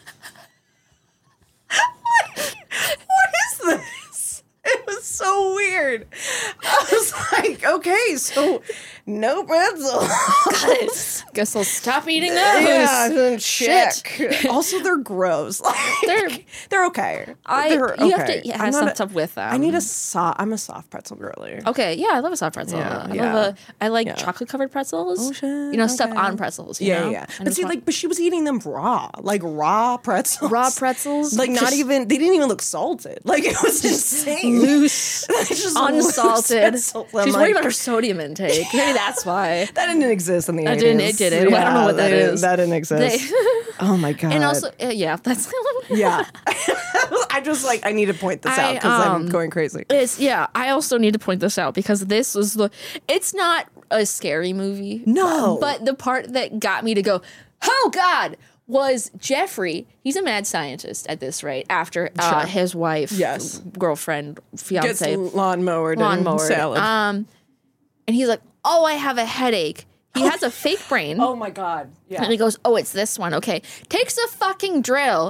What is this? It was so weird. I was like, okay, so no pretzel. Guess I'll stop eating those. Yeah, then Shit. check. Also, they're gross. Like, They're- they're okay. I They're you have okay. to yeah, I'm not something a- with them. I need a soft. I'm a soft pretzel girly. Okay, yeah, I love a soft pretzel. Yeah, I yeah. love a. I like Yeah. chocolate covered pretzels. Oh, shit, You know, stuff okay. on pretzels. You Yeah, know? yeah. I But just see, want- like, but she was eating them raw, like raw pretzels. raw pretzels, Like, not just even. They didn't even look salted. Like, it was insane. loose, It's just loose unsalted. pretzels. I'm She's like, worried about her sodium intake. Maybe that's why. That didn't exist in the That eighties. didn't- it didn't. Well, I don't know what that they- is. That didn't exist. They- Oh my god. and also, uh, yeah, that's. yeah. I just like I need to point this I, out because um, I'm going crazy. It's yeah. I also need to point this out because this was the. It's not a scary movie. No. But the part that got me to go, oh God, was Jeffrey. He's a mad scientist at this rate. After uh, Sure. his wife, Yes. girlfriend, Gets fiance, lawnmower, lawnmower, salad. um, and he's like, oh, I have a headache. He has a fake brain. oh my god. Yeah. And he goes, oh, it's this one. Okay. Takes a fucking drill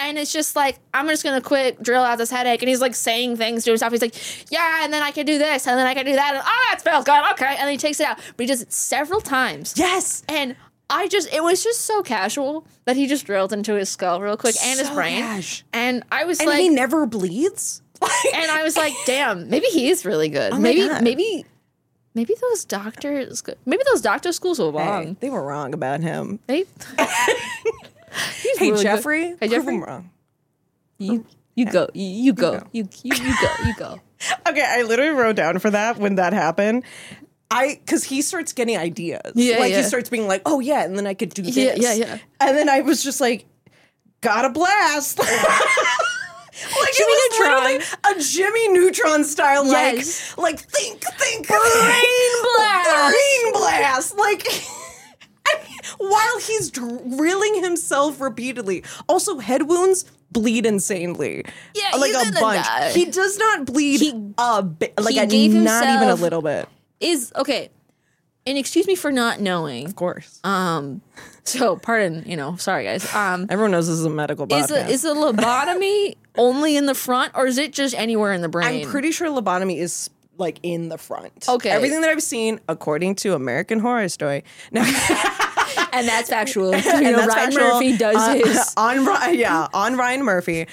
And it's just like, I'm just going to quit, drill out this headache. And he's like saying things to himself. He's like, yeah, and then I can do this, and then I can do that. And, oh, that feels good. Okay. And then he takes it out. But he does it several times. Yes. And I just, it was just so casual that he just drilled into his skull real quick and his So brain. cash. And I was And like, he never bleeds. and I was like, damn, maybe he is really good. Oh my maybe, God. maybe, maybe those doctors, maybe those doctor schools were wrong. Hey, they were wrong about him. Hey, He's Hey, really good. Jeffrey. Hey, prove Jeffrey. him wrong. You, you go. You, you go. You, you, you go. You go. Okay, I literally wrote down for that when that happened. I, because he starts getting ideas. Yeah, like yeah. he starts being like, oh yeah, and then I could do this. Yeah, yeah, yeah. And then I was just like, got a blast. Like Jimmy it was Neutron. literally a Jimmy Neutron style, like, Yes. like think, think, Brain blast. brain blast, like. I mean, while he's drilling himself repeatedly, also head wounds bleed insanely. Yeah, like he's a gonna bunch. die. He does not bleed He- a bit, like he a, gave not even a himself- little bit. Is okay. And excuse me for not knowing. Of course, Um. So pardon. You know. Sorry, guys. Um. everyone knows this is a medical podcast. Is a is a lobotomy only in the front, or is it just anywhere in the brain? I'm pretty sure lobotomy is like in the front. Okay. Everything that I've seen, according to American Horror Story. No, and that's factual. You and know, that's Ryan factual. Murphy does Uh, his. on Ry- yeah on Ryan Murphy.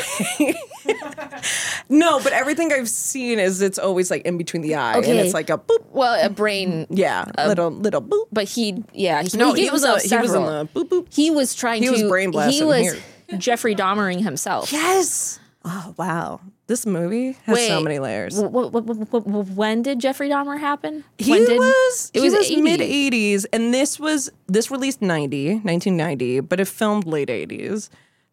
No, but everything I've seen is it's always like in between the eye, and Okay. it's like a boop. Well, a brain. Yeah, little little boop. But he, yeah, he, No, he, he gave was himself a- he was in several. the boop, boop. He was trying He to. was brain He blasting was here. Jeffrey Dahmering himself. Yes. Oh wow, this movie has Wait, so many layers. w- w- w- w- w- when did Jeffrey Dahmer happen? He when did, was It he was, was eighty. mid eighties, and this was this released ninety, nineteen ninety, but it filmed late eighties.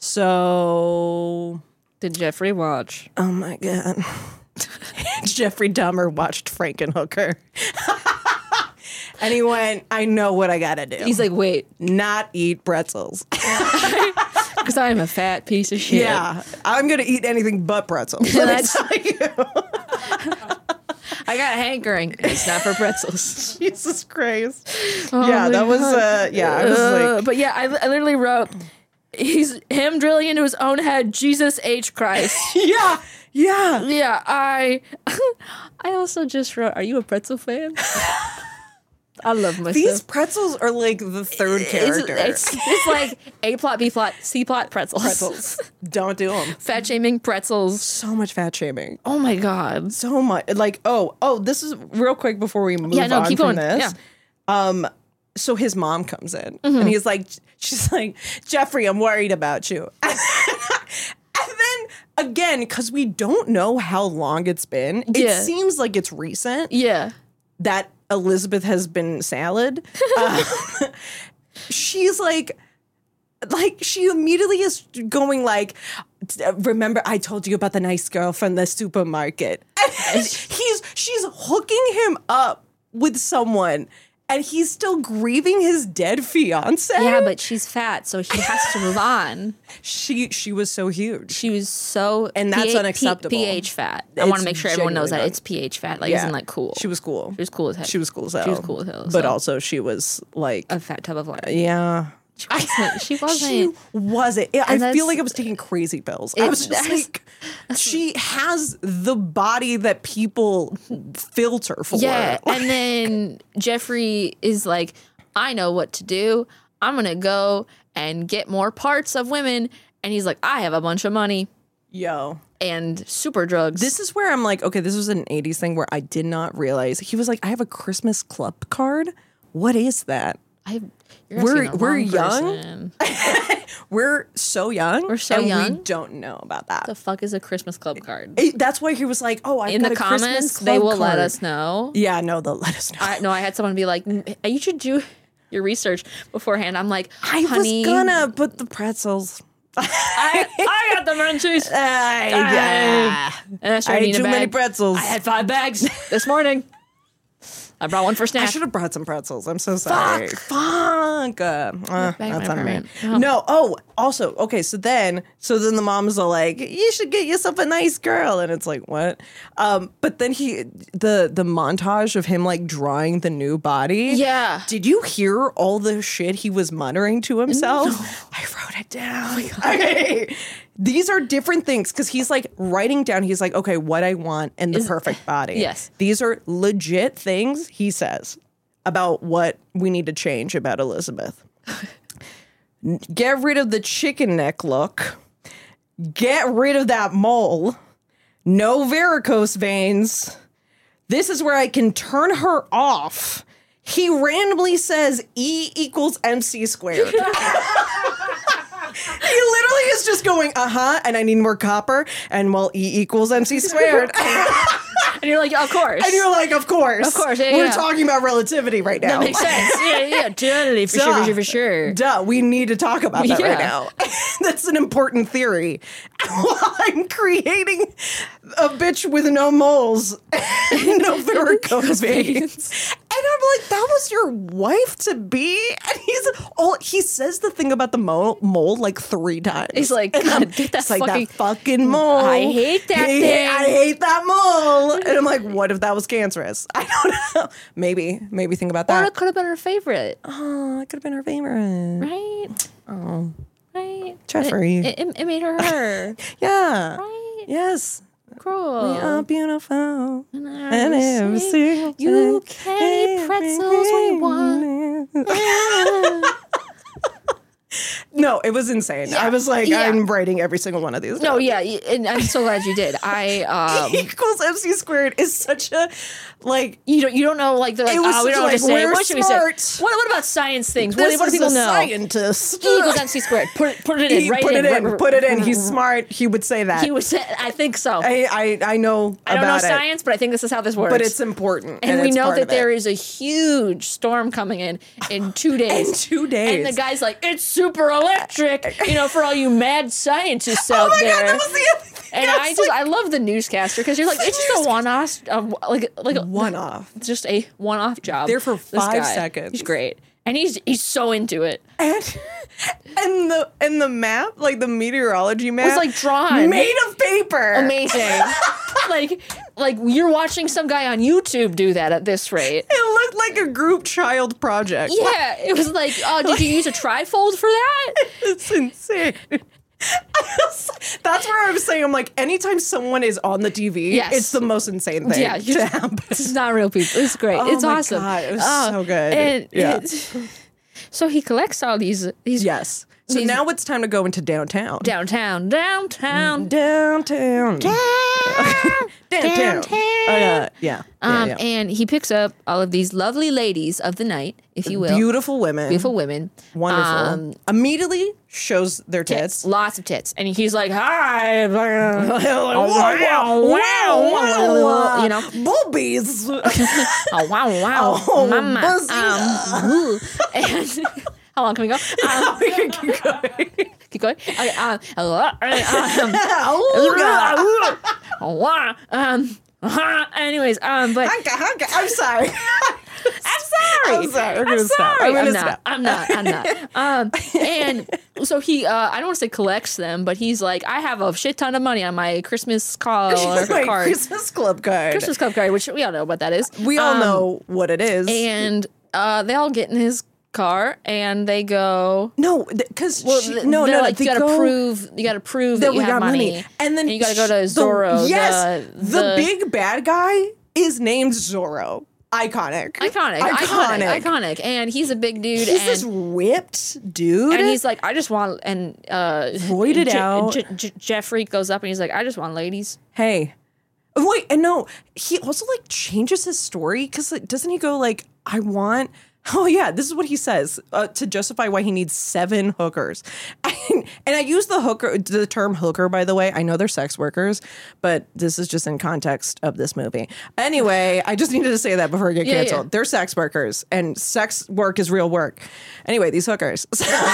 So, Did Jeffrey watch? oh my god, Jeffrey Dahmer watched Frankenhooker, and he went, "I know what I gotta do. He's like, wait, not eat pretzels. because I'm a fat piece of shit. Yeah, I'm gonna eat anything but pretzels." That's- Let me tell you. I got a hankering. It's not for pretzels. Jesus Christ. Oh yeah, my that was God. uh, yeah. I was Uh, like, but yeah, I, I literally wrote, he's him drilling into his own head. Jesus H Christ. yeah, yeah. Yeah, I I also just wrote, are you a pretzel fan? I love myself. These pretzels are like the third it's, character. it's, it's like A plot, B plot, C plot pretzels. Pretzels. Don't do them. Fat shaming pretzels. So much fat shaming. Oh my God. So much. Like, oh, oh, this is real quick before we move Yeah, no, on keep from going. this. Yeah. Um, so his mom comes in Mm-hmm. and he's like, she's like, Jeffrey, I'm worried about you. And then again, because we don't know how long it's been, it Yeah. seems like it's recent Yeah. that Elizabeth has been salad. Um, she's like, like she immediately is going like, remember I told you about the nice girl from the supermarket. And he's she's hooking him up with someone, and he's still grieving his dead fiance. Yeah, but she's fat, so he has to move on. she she was so huge. She was so And that's P- unacceptable. P- pH fat. I want It's to make sure everyone knows that genuinely it's pH fat. Like, isn't like cool. She was cool. She was cool as hell. She was cool as hell. She was cool as hell. But so. also she was like, a fat tub of lard. yeah. She wasn't. She wasn't. She wasn't. I And feel that's- like I was taking crazy pills. I It- was just that's- like, she has the body that people filter for. Yeah, Like, and then Jeffrey is like, I know what to do. I'm gonna go and get more parts of women. And he's like, I have a bunch of money yo. and super drugs. This is where I'm like, okay, this was an eighties thing where I did not realize. He was like, I have a Christmas club card. What is that? I, you're We're- asking the we're wrong young? person. We're so young. We're so and young? We don't know about that. The fuck is a Christmas club card? It- that's why he was like, oh, I've In got the a Christmas comments, club they will let card. us know. Yeah, no, they'll let us know. I, no, I had someone be like, "Mm, you should do your research beforehand. I'm like, I honey, was gonna put the pretzels. I, I got the munchies. I, yeah. And I I started ate eating too a many bag. pretzels. I had five bags this morning. I brought one for I snack. should have brought some pretzels. I'm so sorry. Fuck. Uh, uh, Back that's my on me. apartment. No. No. Oh, also, okay. So then, so then the moms are like, "You should get yourself a nice girl," and it's like, what? Um, but then he, the the montage of him like drawing the new body. Yeah. Did you hear all the shit he was muttering to himself? I wrote it down. Okay. These are different things because he's like writing down, he's like, okay, what I want in the Is- perfect body. Yes. These are legit things he says about what we need to change about Elizabeth. Get rid of the chicken neck look. Get rid of that mole. No varicose veins. This is where I can turn her off. He randomly says E equals M C squared. He literally is just going, uh-huh, and I need more copper, and well, E equals M C squared. And you're like, of course. And you're like, of course. Of course, yeah, We're yeah. talking about relativity right now. That makes sense. Yeah, yeah, totally. For sure, for sure, for sure. Duh, we need to talk about that Yeah. right now. That's an important theory. While I'm creating a bitch with no moles and no varicose veins. And I'm like, that was your wife to be? And he's all he says the thing about the mole, mole like three times. He's like, And God, I'm- get that it's like fucking- that fucking mole. I hate that I hate- thing. I hate that mole. And I'm like, what if that was cancerous? I don't know. Maybe. Maybe think about Or that. it could have been her favorite, Oh, it could have been her favorite. right? Oh. Right? Jeffrey. It, it, it made her her. Yeah. Right? Yes. Cool. We are beautiful. And And every single You day, can eat pretzels when you want. No, it was insane. I was like, Yeah. I'm writing every single one of these. No, yeah, y- and I'm so glad you did. I um, E equals M C squared is such a, like, you don't you don't know like they're like It was oh we such don't know like, what to say. we're What should smart. we say? What what about science things? this What, what do is people a know? scientist. E equals M C squared. Put it put it in. He Write put it in. Right- Put it in. He's smart. He would say that. He was. I think so. I, I, I know I don't know about it, science, but I think this is how this works. but it's important. and we it's know part that of there it. is a huge storm coming in in two days. In two days. And the guy's like, "It's super electric," you know, for all you mad scientists out Oh my there. god, that was the other thing. and I was just, like, I love the newscaster because you're like, it's just a one-off, uh, like, like a one-off. just a one-off job. There for This five guy, seconds. He's great, and he's he's so into it. And, and the and the map, like the meteorology map, Was like drawn, made of paper. amazing. like, like you're watching some guy on YouTube do that at this rate. It looked like a group child project. Yeah, it was like, oh, did you use a trifold for that? It's insane. That's where I was saying, I'm like, anytime someone is on the T V, Yes. it's the most insane thing Yeah, you- to happen. This is not real people. It's great. Oh it's my awesome. God, it was Oh, so good. And Yeah. it's- so he collects all these these Yes. So These- now it's time to go into downtown. downtown, downtown, Downtown. Downtown. Downtown. Oh, yeah. Yeah. Um, yeah, yeah. and he picks up all of these lovely ladies of the night, if you will, Beautiful women. beautiful women, Wonderful. um, Immediately shows their tits, tits. lots of tits, and he's like, "Hi, wow, wow, wow, wow," you know, boobies. oh wow, wow, Oh, mama, buzzy. um, ooh. and how long can we go? Um, We can keep going. keep going. Okay, um, hello, um, Oh, God. oh, wow, um, uh-huh. anyways, um, but Hunka, hunka. I'm sorry. I'm sorry. I'm sorry. We're I'm gonna stop. sorry. I'm gonna not. stop. I'm not. I'm not. Um, and so he, uh, I don't want to say collects them, but he's like, I have a shit ton of money on my Christmas call or My card, Christmas club card. Christmas club card, which we all know what that is. We all Um, know what it is. And uh, they all get in his car and they go. no, because Well, she, th- no, they're no, like they you gotta go, prove, you gotta prove that, that you we have got money. money. And then you gotta go to sh- Zorro. The, yes, the, the, the big bad guy is named Zorro. Iconic. iconic, iconic, iconic, and he's a big dude. He's and, this ripped dude. And he's like, I just want, and uh, Roided Je- out. Je- Je- Jeffrey goes up and he's like, I just want ladies. hey. Wait, and no, he also like changes his story because like, doesn't he go like, I want, oh yeah, this is what he says uh, to justify why he needs seven hookers. And, and I use the hooker, the term hooker, by the way. I know they're sex workers, but this is just in context of this movie. Anyway, I just needed to say that before I get Yeah, canceled. yeah. They're sex workers, and sex work is real work. Anyway, these hookers.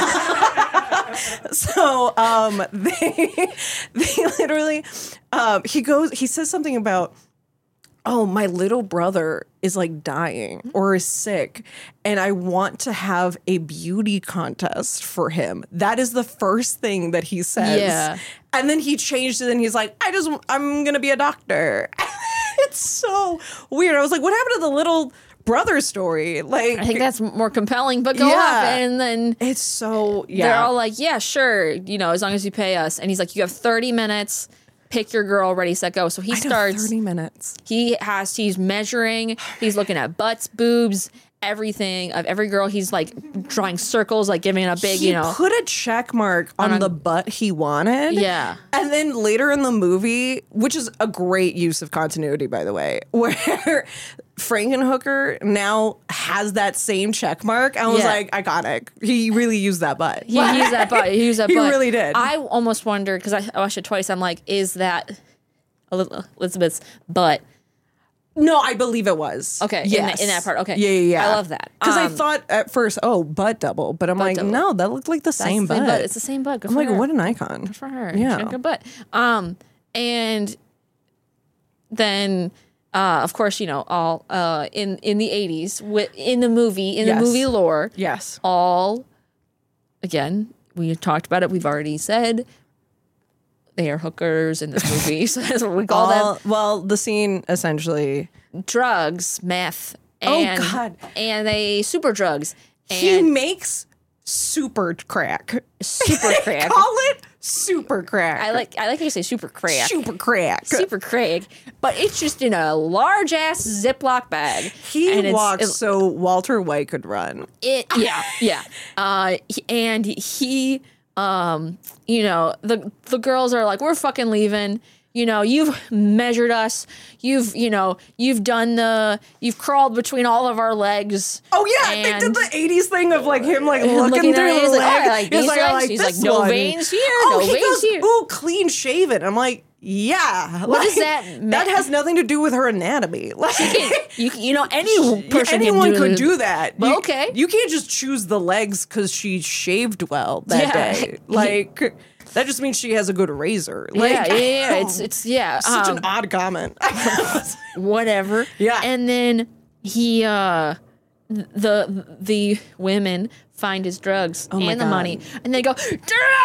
So um, they they literally um, he goes he says something about, oh, my little brother is like dying or is sick and I want to have a beauty contest for him. That is the first thing that he says. Yeah. And then he changed it and he's like, I just I'm gonna be a doctor. It's so weird. I was like, what happened to the little brother story. Like I think that's more compelling, but go Yeah. off. And then it's so yeah. they're all like, yeah, sure, you know, as long as you pay us. And he's like, you have thirty minutes, pick your girl, ready, set, go. So he I know, starts, thirty minutes. he has, he's measuring, he's looking at butts, boobs, everything of every girl. He's like drawing circles, like giving it a big, He you know. put a check mark on, On a- the butt he wanted. Yeah. And then later in the movie, which is a great use of continuity, by the way, where Frankenhooker now has that same check mark. I was Yeah. like, iconic. He really used that butt. He used that butt. He used that He butt. really did. I almost wondered, because I, I watched it twice, I'm like, is that Elizabeth's butt? No, I believe it was. Okay, in Yes. the- in that part, okay. Yeah, yeah, yeah. I love that. Because I Um, thought at first, oh, butt double. But I'm like, double. no, that looked like the That's same the same butt. It's the same butt. Good I'm for like, her. what an icon. Good for her. Yeah. She had a good butt. Um, and then, uh, of course, you know, all uh, in in the eighties, wi- in the movie, in Yes. the movie lore, Yes. all again, we talked about it. We've already said they are hookers in this movie. So that's what we call All, them. well, the scene essentially, Drugs, meth, Oh, and God. and they super drugs he and makes super crack. super crack. Call it super crack. I like I like how you say super crack. super crack. Super Craig, but it's just in a large ass Ziploc bag. He and it's- walks it- so Walter White could run. It, yeah, yeah. Uh, he- and he, um, you know, the the girls are like, we're fucking leaving. You know, you've measured us. You've, you know, you've done the, you've crawled between all of our legs. Oh yeah, they And- did the eighties thing of like him like Him looking, looking through at it, the he's like, leg. oh, I like He's these like, I legs. like He's this like, no one. veins here, Oh, no he veins goes, here. ooh, clean shaven. I'm like, yeah. What does like, that mean? That has nothing to do with her anatomy. Like, You, you know, any person anyone can could do, do that. Well, You- okay. You can't just choose the legs because she shaved well that Yeah. day. Like, that just means she has a good razor. Like, yeah, yeah, yeah. It's, it's, yeah. such um, an odd comment. whatever. Yeah. And then he uh the the women find his drugs Oh my and the God. money and they go, drugs!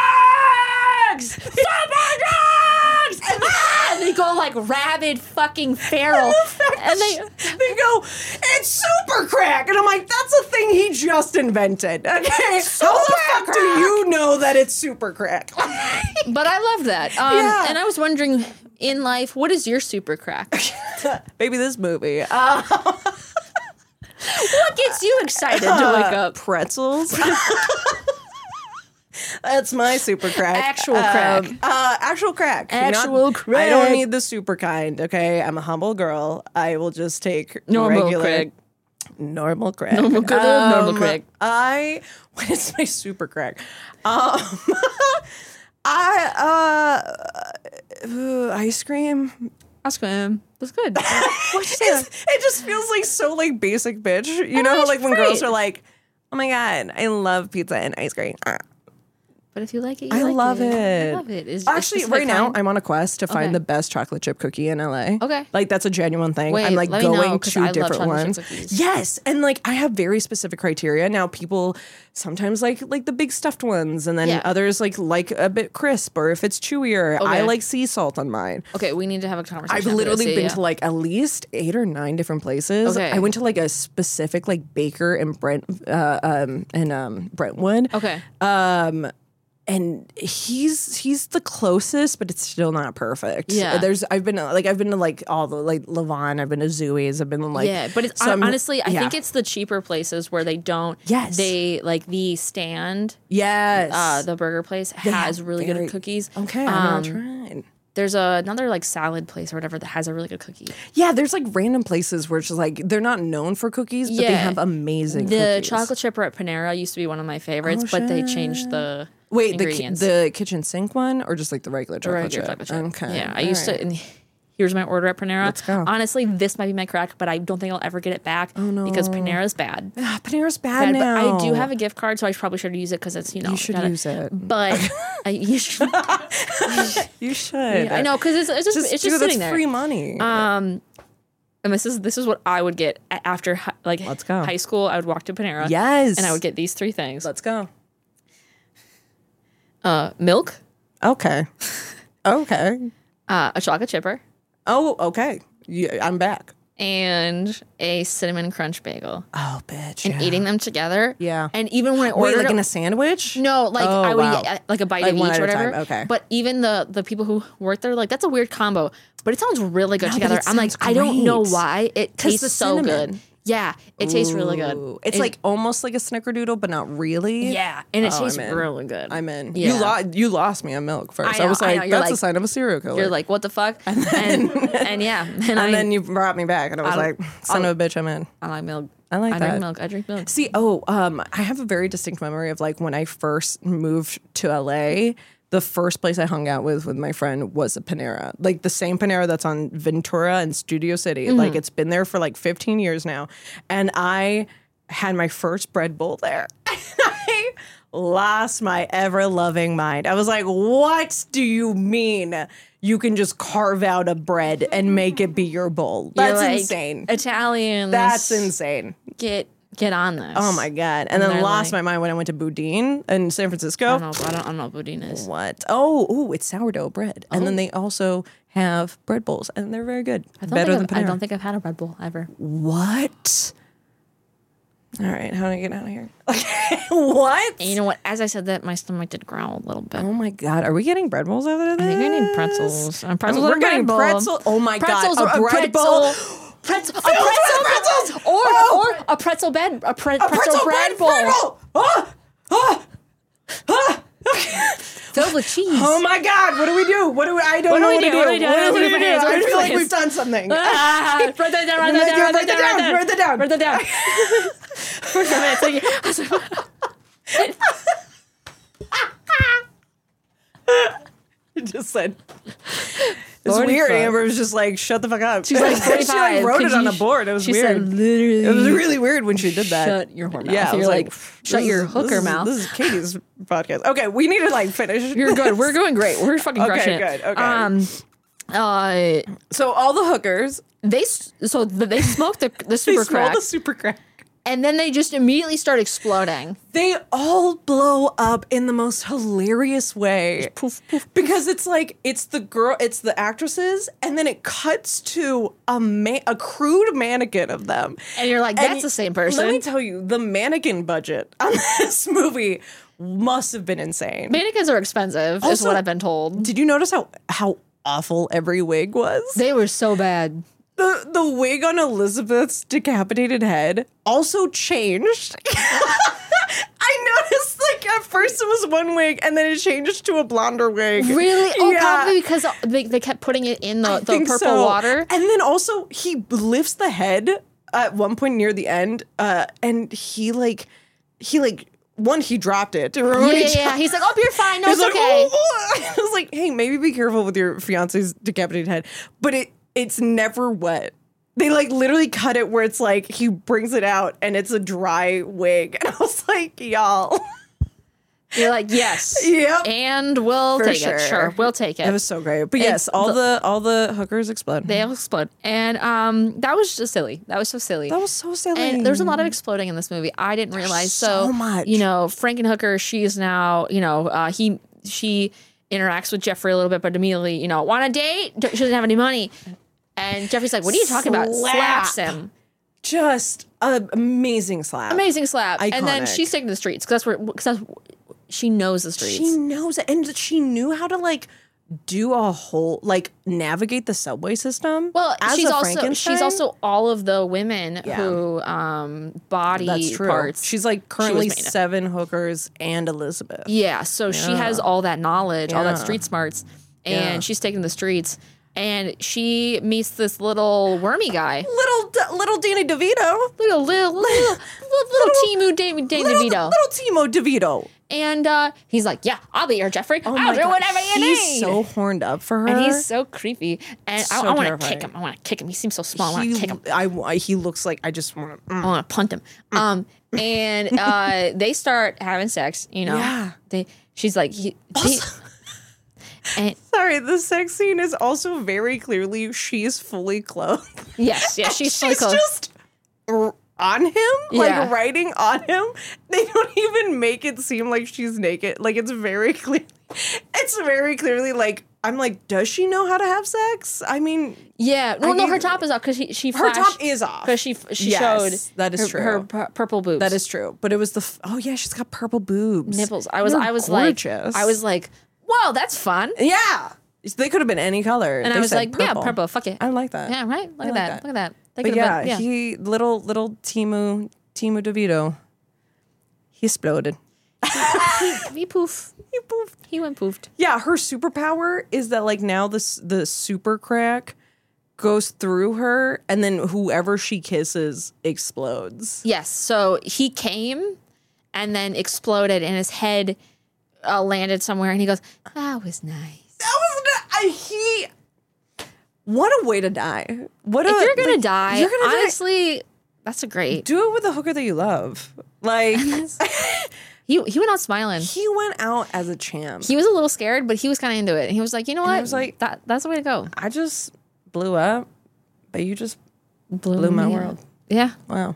Super drugs! Ah! And they go like rabid fucking feral. And they They go, it's super crack. And I'm like, that's a thing he just invented. Okay. How the fuck do you know that it's super crack? but I love that. Um Yeah. and I was wondering, in life, what is your super crack? Maybe this movie. Uh, What gets you excited to wake up? pretzels. That's my super crack. Actual crack. Um, uh, actual crack. Actual Not- crack. I don't need the super kind, okay? I'm a humble girl. I will just take Normal regular crack. Normal crack. Normal, good old normal crack. I what is my super crack? Um I uh, uh ice cream. Ice cream. That's good. What'd you say? It's, it just feels like so like basic bitch. You Oh, know, it's like when great. girls are like, "Oh my god, I love pizza and ice cream." Ah. But if you like it, you I like love it. it. I love it. Is, Actually, is this right the now kind- I'm on a quest to find Okay. the best chocolate chip cookie in L A. Okay. Like that's a genuine thing. Wait, I'm like let me know, going 'cause to I love different chocolate chip ones. cookies. Yes, and like I have very specific criteria. Now people sometimes like like the big stuffed ones, and then Yeah. others like like a bit crisp or if it's chewier. I Okay. like sea salt on mine. Okay, we need to have a conversation. I've after literally this, been yeah, to like at least eight or nine different places. Okay. I went to like a specific like baker in Brent uh, um in um Brentwood. Okay. Um and he's he's the closest, but it's still not perfect. Yeah. There's I've been like I've been to like all the like Levant, I've been to Zooey's, I've been to like yeah, but it's some- honestly, I yeah. think it's the cheaper places where they don't. Yes. They like the stand. yes. Uh, the burger place They has have really very- good cookies. Okay, I'm Um, not trying. There's a, another like salad place or whatever that has a really good cookie. Yeah, there's like random places where it's just like they're not known for cookies, but they Yeah. have amazing The cookies. chocolate chipper at Panera used to be one of my favorites, Oh, but they changed the Wait, the, ki- ingredients. the kitchen sink one or just like the regular The chocolate regular chip? chocolate chip. Okay. Yeah, I all used right. to. And here's my order at Panera. Let's go. Honestly, this might be my crack, but I don't think I'll ever get it back because Panera's bad. Ah, Panera's bad, Bad, now. but I do have a gift card, so I probably should use it because it's you know You should gotta- use it. But I, you should. You should. I know because it's, it's just, Just it's do just that's sitting there. free money. Um, and this is this is what I would get a- after hi- like Let's go. high school. I would walk to Panera. Yes. and I would get these three things: Let's go. uh, milk, Okay. Okay. uh, a chocolate chipper, Oh, okay. Yeah, I'm back. and a cinnamon crunch bagel. Oh, bitch. And yeah. eating them together. Yeah. And even when I Wait, ordered like it, in a sandwich? no, like Oh, I would wow. get uh, like a bite Like of one each, at a whatever. time, okay. But even the the people who work there, like that's a weird combo. But it sounds really good No, but together. it I'm like, sounds I don't know great. why it 'Cause tastes the so cinnamon. good. Yeah, it tastes really good. Ooh. It's It- like almost like a snickerdoodle, but not really. yeah, and it Oh, tastes I'm in. really good. I'm in. Yeah. You, lo- you lost me on milk first. I I, was know, I like, know. You're that's a like- sign of a serial killer. You're like, what the fuck? And and, yeah, and, and I, then you brought me back, and I was I'll- like, son I'll- of a bitch, I'm in. I like milk. I like I that. drink milk. I drink milk. See, oh, um, I have a very distinct memory of like when I first moved to L A. The first place I hung out with with my friend was a Panera, like the same Panera that's on Ventura and Studio City. Mm-hmm. Like it's been there for like fifteen years now, and I had my first bread bowl there. I lost my ever loving mind. I was like, "What do you mean you can just carve out a bread and make it be your bowl? You're That's like, insane. Italians. That's insane." Get get on this. Oh my god! And, And then they're lost like- my mind when I went to Boudin in San I Francisco. don't know. I don't, I don't know what boudin is. What? Oh, ooh, it's sourdough bread, and then they also have bread bowls, and they're very good. I don't Better think than I've- Panera. I don't think I've had a Red Bull ever. What? All right, how do I get out of here? What? And you know what? As I said that, my stomach did growl a little bit. Oh my god, are we getting bread bowls after this? I think I need pretzels. Um, pretzels. We're are getting bread bowl. pretzel. Oh my pretzels god, or a bread bowl. Pretzel, a Filled with pretzel, pretzels! or Oh! or a pretzel bed, a, pre- A pretzel, bread, bowl Ah! Ah! Ah! filled with cheese. Oh my god, what do we do? What do we? I don't What do know we what do? to do. What do we do? What do What we do we do? do? What do I we feel like do? we've done something. Ah, write that down, write that down, Write write that down, write that down. write that down. For a minute, it's like- I was like, It just said. It's forty-five. weird. Amber was just like, "Shut the fuck up." She's like she forty-five. like wrote Could it on you a board. It was she weird. said literally. It was really weird when she did that. Shut your whore mouth. Yeah, I You're was like, like, shut this your is- hooker this is- mouth. This is Katie's podcast. Okay, we need to like finish. You're good. We're going great. We're fucking Okay, crushing it. good, okay. Um, uh, So all the hookers, they s- so th- they smoked the the they super smell crack, the super crack. and then they just immediately start exploding. They all blow up in the most hilarious way. Poof, poof. Because it's like it's the girl, it's the actresses, and then it cuts to a ma- a crude mannequin of them. And you're like, And that's y- the same person. Let me tell you, the mannequin budget on this movie must have been insane. Mannequins are expensive, is Also- what I've been told. Did you notice how how awful every wig was? They were so bad. The the wig on Elizabeth's decapitated head also changed. I noticed like at first it was one wig and then it changed to a blonder wig. Really? Oh, Yeah. probably because they, they kept putting it in I the, the think purple so. water. And then also he lifts the head at one point near the end, uh, and he like he like one he dropped it. Yeah, Remember when he yeah, yeah. dropped- He's like, oh, you're fine. No, He's it's like, okay. "Oh, oh." I was like, hey, maybe be careful with your fiance's decapitated head. But it it's never wet. They like literally cut it where it's like he brings it out and it's a dry wig. And I was like, y'all. You're like, yes. Yep. And we'll For take sure. it. Sure, we'll take it. It was so great. But It's yes, all the- the, all the hookers explode. They all explode. And um, that was just silly. That was so silly. that was so silly. And there's a lot of exploding in this movie. I didn't realize. So, so much. You know, Frankenhooker, she is now, you know, uh, he, she interacts with Jeffrey a little bit, but immediately, you know, want a date? She doesn't have any money. And Jeffrey's like, what are you talking about? Slap. Slaps him. just an amazing slap. Amazing slap. And then Iconic. she's taking the streets because that's where, because that's, she knows the streets. She knows it. And she knew how to like do a whole like navigate the subway system. Well, as she's a also Frankenstein. she's also all of the women Yeah. who um body That's true. parts. She's like currently made. seven hookers and Elizabeth. Yeah, so she has all that knowledge, all that Yeah. street smarts, and Yeah. she's taking the streets. And she meets this little wormy guy, Little D- little Danny DeVito. little little little, little, little Timu David Dave Little, DeVito, little Timo DeVito. and uh, he's like, "Yeah, I'll be your Jeffrey. Oh I'll my do God. whatever you He's need." so horned up for her. and he's so creepy, and I, So I want to terrifying. kick him. I want to kick him. He seems so small. I want he, to kick him. I, I- he looks like I just want to. I want to punt him. Um, and uh, they start having sex. You know, Yeah. They. She's like, he, they, and Sorry, the sex scene is also very clearly she's fully clothed. yes, yeah, she's, fully she's clothed. just r- on him, Yeah. like writing on him. They don't even make it seem like she's naked. Like it's very clear. It's very clearly like, I'm like, does she know how to have sex? I mean, Yeah, well, I no, mean, her top is off because she she her flashed, top is off. because she she Yes, showed that is her, true. her pu- purple boobs. that is true. But it was the, f- oh yeah, she's got purple boobs. nipples. I was You're I was gorgeous. like I was like, whoa, that's fun. yeah. They could have been any color. And They I was said like, yeah, purple, fuck it. I like that. Yeah, right. Look I at like that. that. Look at that. They But could've yeah, been- yeah. he little little Timu Timu DeVito. He exploded. he, he poof. He poofed. He went poofed. Yeah, her superpower is that like now this the super crack goes through her, and then whoever she kisses explodes. Yes. So he came and then exploded, and his head uh, landed somewhere, and he goes, "That was nice." That was not, I, he. What a way to die! What If a, you're gonna like, die, you're gonna die. honestly, that's a great. Do it with the hooker that you love. Like He he went out smiling. he went out as a champ. He was a little scared, but he was kind of into it. And he was like, you know what? I was like- that that's the way to go. I just blew up, but you just Blew, blew my me world. up. Yeah. Wow.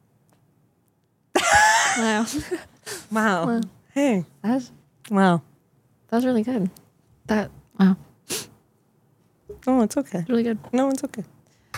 Wow. Wow. Hey. that was Wow. that was really good. That wow. Oh, it's okay. Really good. No, it's okay.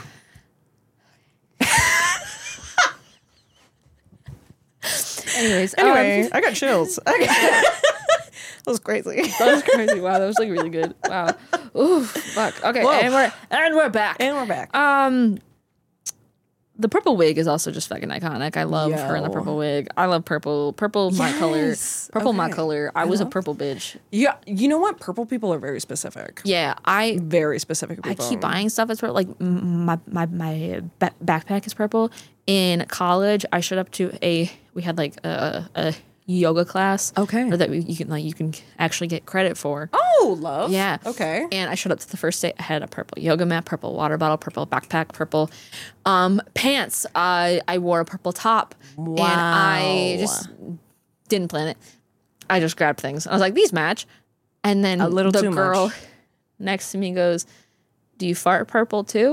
Anyways, Anyway, um, I got chills. I got- that was crazy. that was crazy. Wow, that was like really good. Wow. Ooh, fuck. Okay, Whoa. and we're and we're back. And we're back. Um, the purple wig is also just fucking iconic. I love her in the Yo. purple wig. I love purple. Purple my color. Yes. Purple my Okay. color. I, I was a love purple bitch. Yeah, you know what? Purple people are very specific. Yeah, I Very specific I people. keep buying stuff that's purple. Like m- my my my ba- backpack is purple. In college, I showed up to a we had like a, a yoga class. Okay. Or that we, you can like you can actually get credit for. Oh, love. Yeah. Okay. And I showed up to the first day. I had a purple yoga mat, purple water bottle, purple backpack, purple um, pants. I I wore a purple top. And I Wow. just didn't plan it. I just grabbed things. I was like, these match. And then A little the too girl much. next to me goes, do you fart purple too?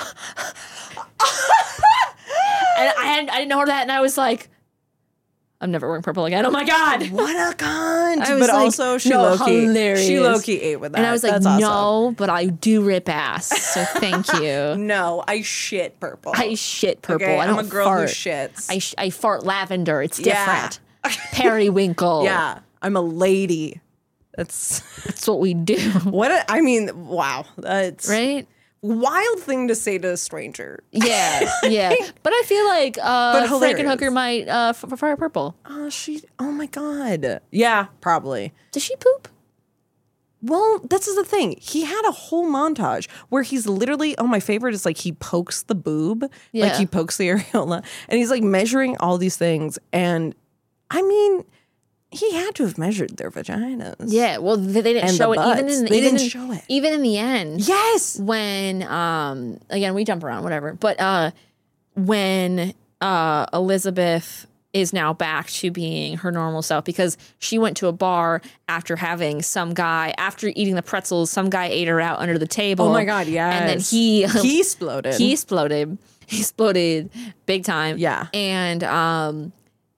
And I hadn't, I didn't know that, and I was like, I'm never wearing purple again. Oh my god! What a cunt. I was But like, also, she no, low key, hilarious. she low key ate with that. And I was like, That's awesome. no, but I do rip ass, so thank you. No, I shit purple. I shit purple. Okay, I don't I'm a girl fart. who shits. I sh- I fart lavender. It's Yeah. different. Periwinkle. yeah, I'm a lady. That's that's what we do, what a, I mean. Wow, that's right? wild thing to say to a stranger. Yeah, yeah. But I feel like uh, But hilarious. Frankenhooker might uh, f- f- fart purple. Oh, she. Oh my god. Yeah, probably. Does she poop? Well, this is the thing. He had a whole montage where he's literally, oh, my favorite is like he pokes the boob, like Yeah. he pokes the areola, and he's like measuring all these things. And I mean, he had to have measured their vaginas. Yeah. Well, they, they didn't And show the it. Even butts. in They even didn't in, show it. Even in the end. Yes. When um again we jump around whatever, but uh when uh Elizabeth is now back to being her normal self because she went to a bar after having some guy after eating the pretzels, some guy ate her out under the table. Oh my God, yes. And then he He exploded. he exploded. He exploded big time. Yeah. And um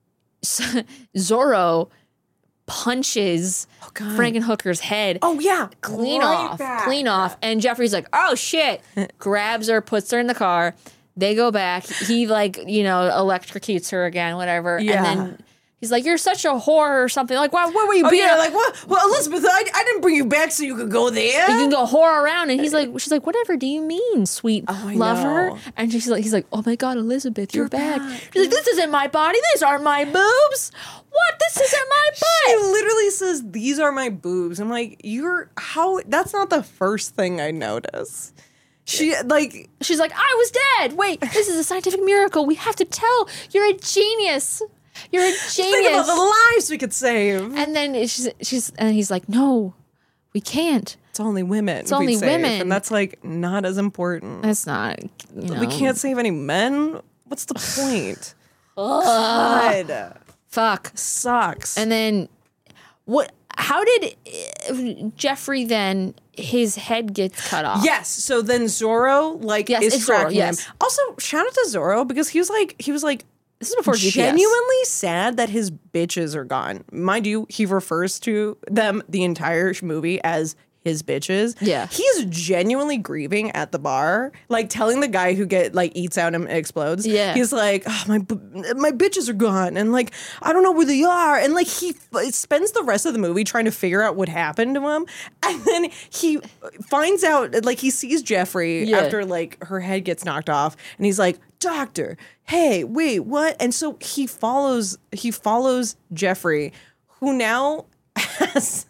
Zorro punches Oh, God. Frankenhooker's head Oh, yeah. clean Right off, back. clean off. And Jeffrey's like, oh shit, grabs her, puts her in the car. They go back. He like, you know, electrocutes her again, whatever. Yeah. And then he's like, you're such a whore or something. Like, why, what were you Oh, being? yeah, like, what? Well, Elizabeth, I, I didn't bring you back so you could go there. You can go whore around. And he's like, she's like, whatever do you mean, sweet Oh, I lover? know. And she's like, he's like, oh my God, Elizabeth, you're, You're back. back. She's like, this isn't my body. These aren't my boobs. What? This isn't my She butt. literally says, these are my boobs. I'm like, you're, how, that's not the first thing I notice. She, like, She's like, I was dead. Wait, this is a scientific miracle. We have to tell. You're a genius. You're a genius. think about the lives we could save. And then she's, she's and he's like, no, we can't. It's only women. It's only women. And that's, like, not as important. That's not, you know. We can't save any men? What's the point? God. Fuck. Sucks. And then what, how did uh, Jeffrey then, his head gets cut off? Yes. So then Zorro like Yes, is it's Zorro, tracking yes. him. Also, shout out to Zorro because he was like he was like This is before G P S. genuinely sad that his bitches are gone. Mind you, he refers to them the entire movie as his bitches. Yeah. He's genuinely grieving at the bar, like telling the guy who get like eats out and explodes. Yeah. He's like, oh, my b- my bitches are gone, and like I don't know where they are, and like he f- spends the rest of the movie trying to figure out what happened to him, and then he finds out, like he sees Jeffrey Yeah. after like her head gets knocked off, and he's like, doctor, hey, wait, what? And so he follows he follows Jeffrey, who now has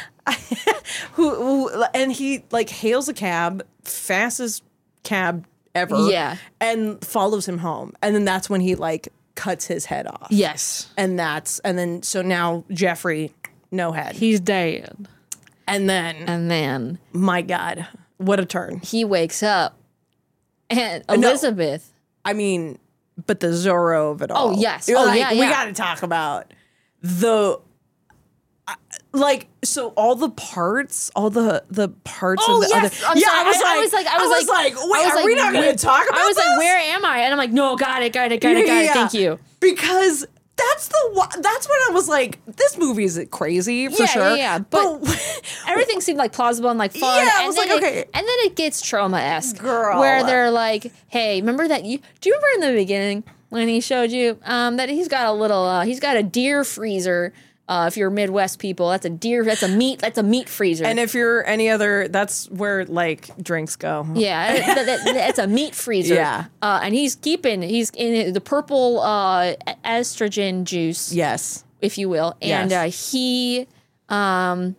who, who and he like hails a cab, fastest cab ever. Yeah. And follows him home. And then that's when he like cuts his head off. Yes. And that's and then so now Jeffrey, no head. He's dead. And then And then my God, what a turn. he wakes up and no. Elizabeth. I mean, but the Zorro of it all. Oh, yes. You're Oh, like, yeah, we yeah. got to talk about the, uh, like, so all the parts, all the the parts Oh of the yes, other. I'm yeah, sorry. I was I, like, I was like, I was like, like, wait, I was are like, we not going where- to talk about I was this? like, where am I? And I'm like, no, got it, got it, got it, got it. Yeah. Thank you. Because that's the wa- that's when I was like, this movie is crazy for Yeah, sure. yeah, yeah, but everything seemed like plausible and like fun. Yeah, I and was then like, it- okay. and then it gets trauma-esque. Girl. Where they're like, hey, remember that you, do you remember in the beginning when he showed you um, that he's got a little, uh, he's got a deer freezer. Uh, if you're Midwest people, that's a deer, that's a meat, that's a meat freezer. And if you're any other, that's where like drinks go. yeah, that, that, that's a meat freezer. Yeah. Uh, and he's keeping, he's in the purple uh, estrogen juice. Yes. If you will. And Yes. uh, he, um,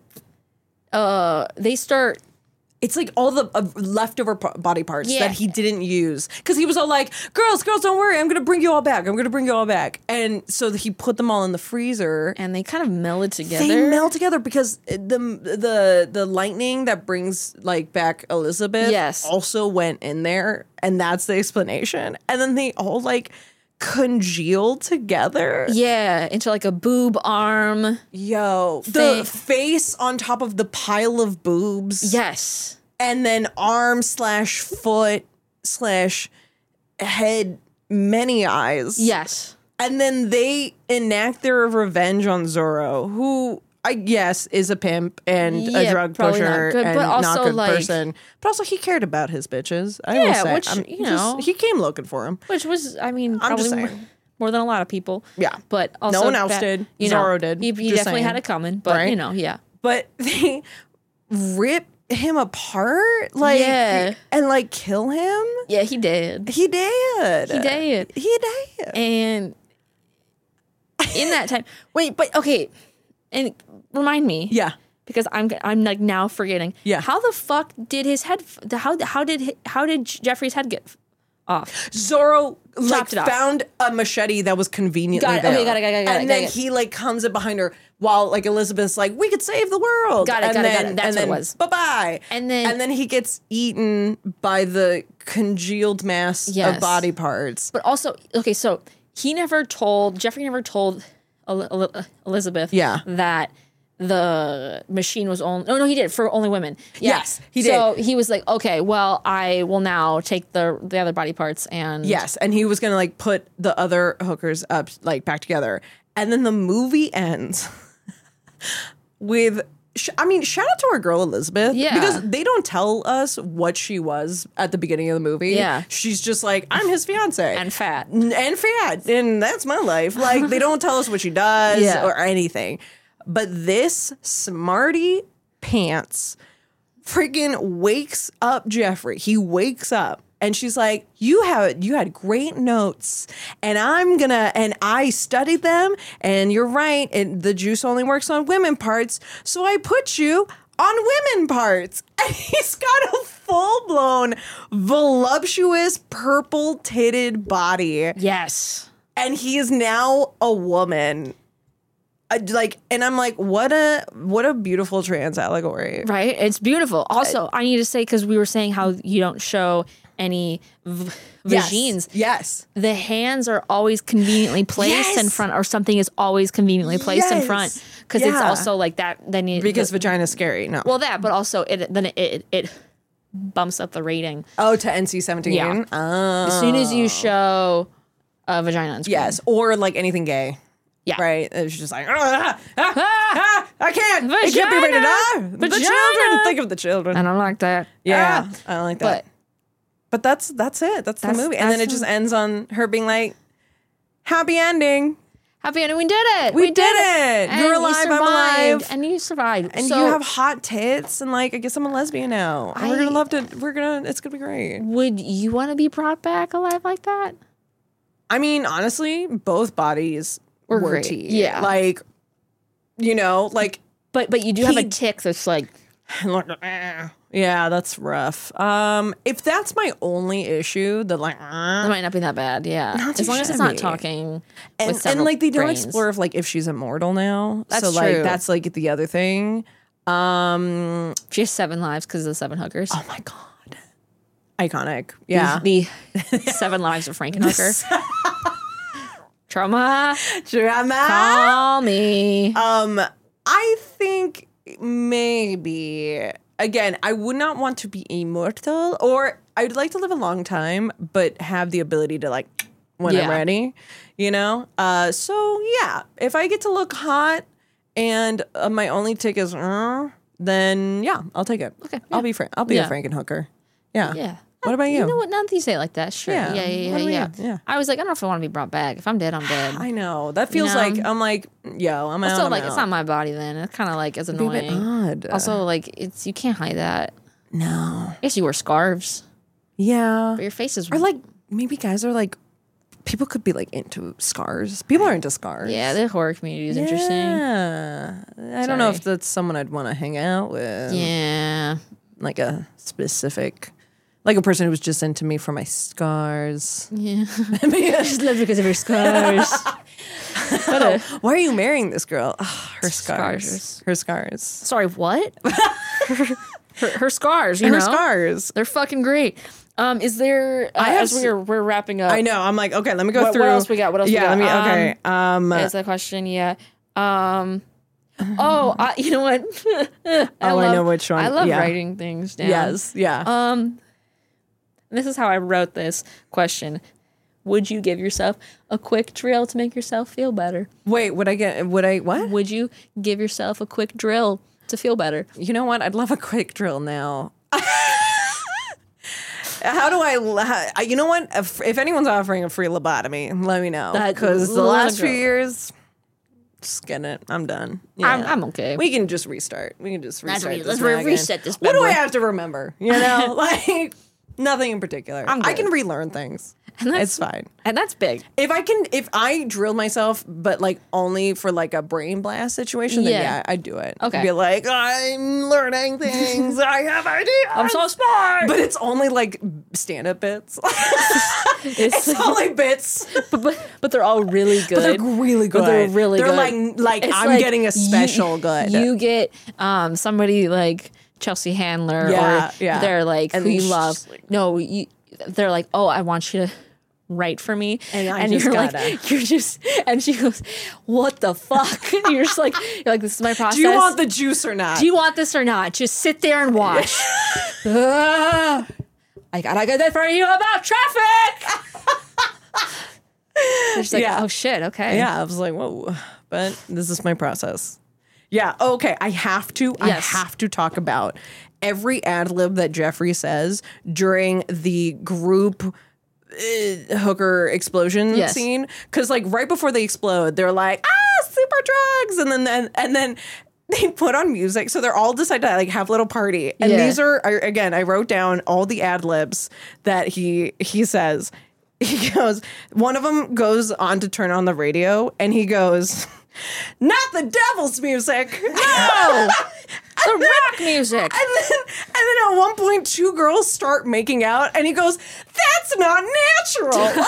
uh, they start, It's like all the uh, leftover p- body parts Yeah. that he didn't use. Because he was all like, girls, girls, don't worry. I'm going to bring you all back. I'm going to bring you all back. And so he put them all in the freezer. and they kind of melded together. They meld together because the the the lightning that brings like back Elizabeth Yes. also went in there. And that's the explanation. And then they all like congealed together. Yeah, into like a boob arm. Yo, the Thing. face on top of the pile of boobs. Yes. And then arm slash foot slash head, many eyes. Yes. And then they enact their revenge on Zorro, who I guess is a pimp and a Yeah, drug probably not pusher good, and but not also, good like- person. But also he cared about his bitches. I will Yeah, say. which, I'm you just- know. he came looking for him. Which was, I mean, I'm probably just more, saying. more than a lot of people. Yeah. But also. No one else ba- did. You know, Zorro did. He, he Just definitely saying. had it coming, but, Right? you know, yeah. But they rip him apart, like, Yeah. and like kill him. Yeah, he did. He did. He did. He did. And in that time, wait, but okay, and remind me, Yeah. because I'm I'm like now forgetting. Yeah. How the fuck did his head? How how did how did Jeffrey's head get off? Zorro like Chopped it off. found a machete that was conveniently Got it. there. Okay, got it, got it, got it, got and it, then got it. he like comes up behind her while like Elizabeth's like, we could save the world. Got it, and got it, then, got it. That's and what it then, was. Bye bye. And then- and then he gets eaten by the congealed mass Yes. of body parts. But also, okay, so he never told Jeffrey never told El- El- Elizabeth Yeah. that the machine was only no no he did for only women. Yeah. Yes, he So he was like, okay, well, I will now take the the other body parts and Yes, and he was gonna like put the other hookers up like back together, and then the movie ends with. sh- I mean, shout out to our girl Elizabeth, Yeah. because they don't tell us what she was at the beginning of the movie. Yeah. she's just like, I'm his fiance and fat. N- and fat, and that's my life. Like they don't tell us what she does Yeah. or anything. But this smarty pants freaking wakes up Jeffrey. He wakes up and she's like, you have you had great notes, and I'm gonna and I studied them, and you're right, and the juice only works on women parts, so I put you on women parts. And he's got a full-blown voluptuous purple titted body, Yes. and he is now a woman. I, like, and I'm like, what a what a beautiful trans allegory. Right? It's beautiful. Also, I need to say, because we were saying how you don't show any v- Yes. vagines. Yes. The hands are always conveniently placed in Yes. front, or something is always conveniently placed in Yes. front. Because it's Yeah. also like that. Then you Because the, vagina's scary. No. well, that, but also it then it, it it bumps up the rating. oh, to N C seventeen. Yeah. Oh. As soon as you show a vagina on screen. Yes, or like anything gay. Yeah. Right? It's just like, ah, ah, ah, ah, I can't. It Vagina, can't be rated R. The vagina. children. Think of the children. I don't like that. Yeah, Ah. I don't like that. But But that's that's it. That's, That's- the movie. And then it that's just the- ends on her being like, happy ending. happy ending. We did it. We did it. And You're you alive, I'm survived, alive. And you survived. And So, you have hot tits, and like I guess I'm a lesbian now. And we're I- gonna love to. We're gonna. It's gonna be great. would you want to be brought back alive like that? I mean, honestly, both bodies Were were great. tea. Yeah. like you know, like But but you do have a He- tick that's like, yeah, that's rough. Um, if that's my only issue, the like, it might not be that bad. Yeah. Not too As long as it's not shabby. talking. and, with and several like they don't brains. explore if like if she's immortal now. That's so like true. that's like the other thing. Um, She has seven lives because of the seven hookers. oh my god, iconic. Yeah, The, the seven lives of Frankenhooker. Trauma. drama. Call me. Um, I think maybe again, I would not want to be immortal, or I'd like to live a long time, but have the ability to like when I'm Yeah. ready, you know. Uh, so yeah, if I get to look hot and uh, my only tick is, uh, then yeah, I'll take it. Okay, I'll yeah. be Fra- I'll be Yeah. a Frankenhooker. Yeah. Yeah. What about you? You know what? Now that you say it like that, sure. Yeah. Yeah, yeah, yeah, What yeah. about yeah. you? Yeah. I was like, I don't know if I want to be brought back. If I'm dead, I'm dead. I know that feels know? like I'm like yo, I'm out. also, I'm like, out. it's not my body then. It's kind of like as Be a bit annoying. odd. Also, like, it's you can't hide that. no. I guess you wear scarves, Yeah. but your face is. Or like maybe guys are like people could be like into scars. People are into scars. yeah, the horror community is interesting. Yeah. I don't know if Sorry. that's someone I'd want to hang out with. Yeah. Like a specific like a person who was just into me for my scars. Yeah. Just love because of her scars. What a- Why are you marrying this girl? Ugh, her scars. Scars. Her scars. Sorry, what? her, her scars, you Her know? scars. They're fucking great. Um, is there, uh, I have as s- we're, we're wrapping up. I know. I'm like, okay, let me go What- through. what else we got? What else we yeah, got? let me okay. Um, Is that question? Yeah. Um, oh, I, you know what? I Oh, I know which one. I love Yeah. writing things down. yes, yeah. Um, this is how I wrote this question. Would you give yourself a quick drill to make yourself feel better? Wait, would I get would I what? Would you give yourself a quick drill to feel better? You know what? I'd love a quick drill now. How do I? how- You know what? If, if anyone's offering a free lobotomy, let me know. That- Because the let last it few go. years, just getting it. I'm done. I'm, Yeah. I'm okay. We can just restart. We can just Let's restart. re- this let's re- wagon. reset this What bad do I boy. have to remember? You know, like nothing in particular. I'm I good. can relearn things. And that's- It's fine. and that's big. If I can, if I drill myself, but like only for like a brain blast situation, then Yeah. yeah, I'd do it. Okay. I'd be like, I'm learning things. I have ideas. I'm so smart. But it's only like stand-up bits. It's, it's only bits. but, but but they're all really good. But they're really good. But they're really they're good. like like It's I'm like getting a special you, good. You get um somebody like Chelsea Handler, Yeah, or yeah. they're like And who you she's love. just like- no, you, they're like, oh, I want you to write for me, And I just you're gotta. like, you're just, and she goes, what the fuck? And you're just like, you're like, this is my process. Do you want the juice or not? Do you want this or not? Just sit there and watch. Ah, I gotta get that for you about traffic. She's like, Yeah. oh shit, okay. Yeah, I was like, whoa. But this is my process. Yeah. Okay. I have to. Yes. I have to talk about every ad lib that Jeffrey says during the group uh, hooker explosion Yes. scene. Because like right before they explode, they're like, ah, super drugs, and then then and then. They put on music, so they're all decide to like have a little party. And Yeah. these are, are again, I wrote down all the ad libs that he he says. He goes, one of them goes on to turn on the radio, and he goes, "Not the devil's music, no, The rock music. And then, and then at one point, two girls start making out, and he goes, "That's not natural."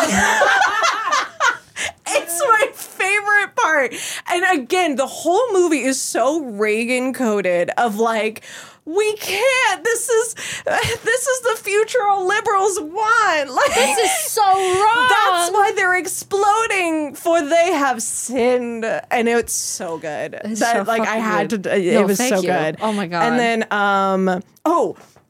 It's my favorite part. And again, the whole movie is so Reagan coded of like, we can't. This is this is the future all liberals want. Like This is so wrong. that's why they're exploding, for they have sinned, and it's so good. It's that so like I fucking had good. to. It No, was thank so you. good. Oh my God. And then um oh.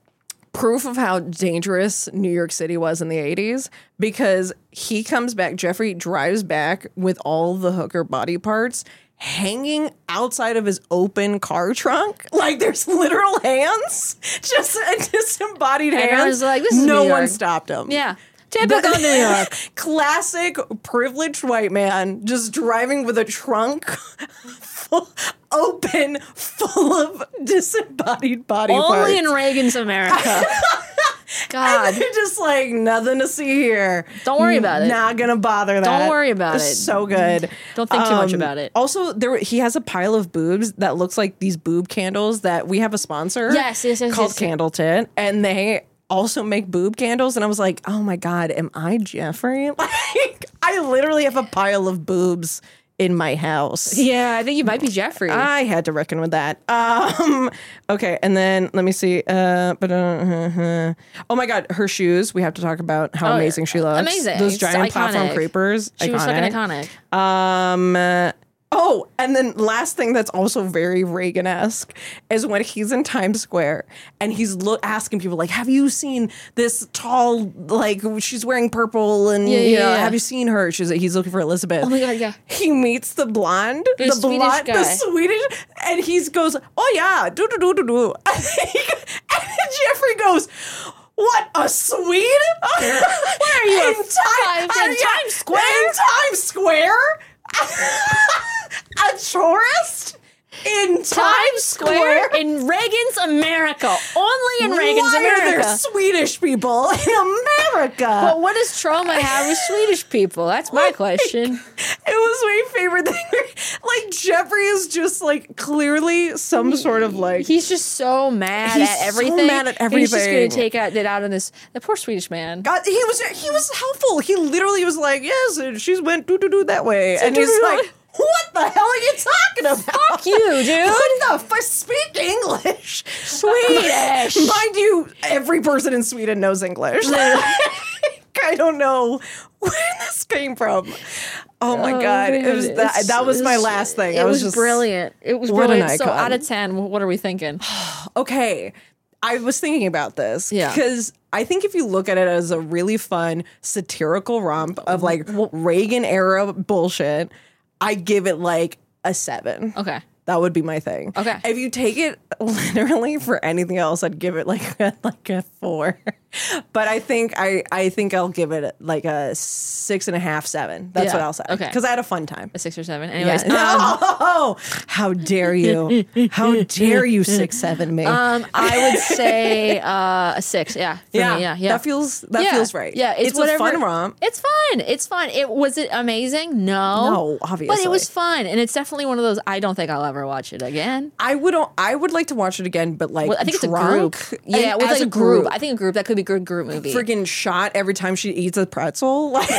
proof of how dangerous New York City was in the eighties because he comes back, Jeffrey drives back with all the hooker body parts hanging outside of his open car trunk. Like there's literal hands, just disembodied And I hands. was like, this is no New one York. stopped him. Yeah. Typical New York. Classic privileged white man just driving with a trunk full, open, full of disembodied body parts. Only in Reagan's America. God. And they're just like, nothing to see here. Don't worry about it. Not gonna bother that. Don't worry about It's it. So good. Don't think too much Um, about it. Also, there he has a pile of boobs that looks like these boob candles that we have a sponsor. Yes, yes, yes, called yes. Candletit, and they also make boob candles. And I was like, oh my god, am I Jeffrey? Like, I literally have a pile of boobs in my house. Yeah, I think you might be Jeffrey. I had to reckon with that. Um, okay, and then let me see. Uh, but uh, oh my god, her shoes. We have to talk about how Oh, amazing she looks. amazing. Those It's giant platform iconic. creepers. she was fucking iconic. Um. uh, Oh, and then last thing that's also very Reagan-esque is when he's in Times Square and he's lo- asking people like, "Have you seen this tall? Like she's wearing purple, and Yeah, you yeah, know, yeah. have you seen her?" She's he's looking for Elizabeth. Oh my God, yeah. He meets the blonde, The the, Swedish blonde, guy. the Swedish, and he goes, "Oh yeah, do do do do do," and Jeffrey goes, "What, a Swede? Where are you, in, a Ti- five- in are you- Times Square? In Times Square? A tourist in Times, Times Square in Reagan's America. Only in Reagan's Why America. are there Swedish people in America? But what does trauma have with Swedish people? That's my question. It was my favorite thing. Like Jeffrey is just like clearly some sort of like He's just so mad He's at so everything. mad at And He's just everything. gonna take out, it out on this the poor Swedish man. God, he was he was helpful. He literally was like, yes, and she's went do do do that way, and he's doo-doo-doo. like, what the hell are you talking about? Fuck you, dude. What the fuck? Speak English, Swedish. Mind you, every person in Sweden knows English. I don't know where this came from. Oh my Oh, god, it man. was that. It's- That was my it's- last thing. It I was, was just brilliant. It was what an brilliant. So icon. out of ten, wh- what are we thinking? Okay, I was thinking about this Yeah. because I think if you look at it as a really fun satirical romp of like Reagan era bullshit, I give it like a seven. Okay. That would be my thing. Okay. If you take it literally for anything else, I'd give it like a, like a four. But I think I I think I'll give it like a six and a half, seven. That's Yeah. what I'll say. Okay. Because I had a fun time. A six or seven. Yeah. Anyways, um, No! How dare you? How dare you six seven me? um, I would say uh, a six. Yeah. For yeah, Me, yeah. Yeah. That feels that yeah. feels right. Yeah, it's, it's whatever. a fun romp. It's fun. It's fun. It was it amazing? No, No, But obviously. it was fun, and it's definitely one of those. I don't think I'll ever watch it again. I would I would like to watch it again, but like Well, I think it's a drunk group. Yeah, and with as like a group. I think a group that could be a good group movie. Freaking shot every time she eats a pretzel. Like,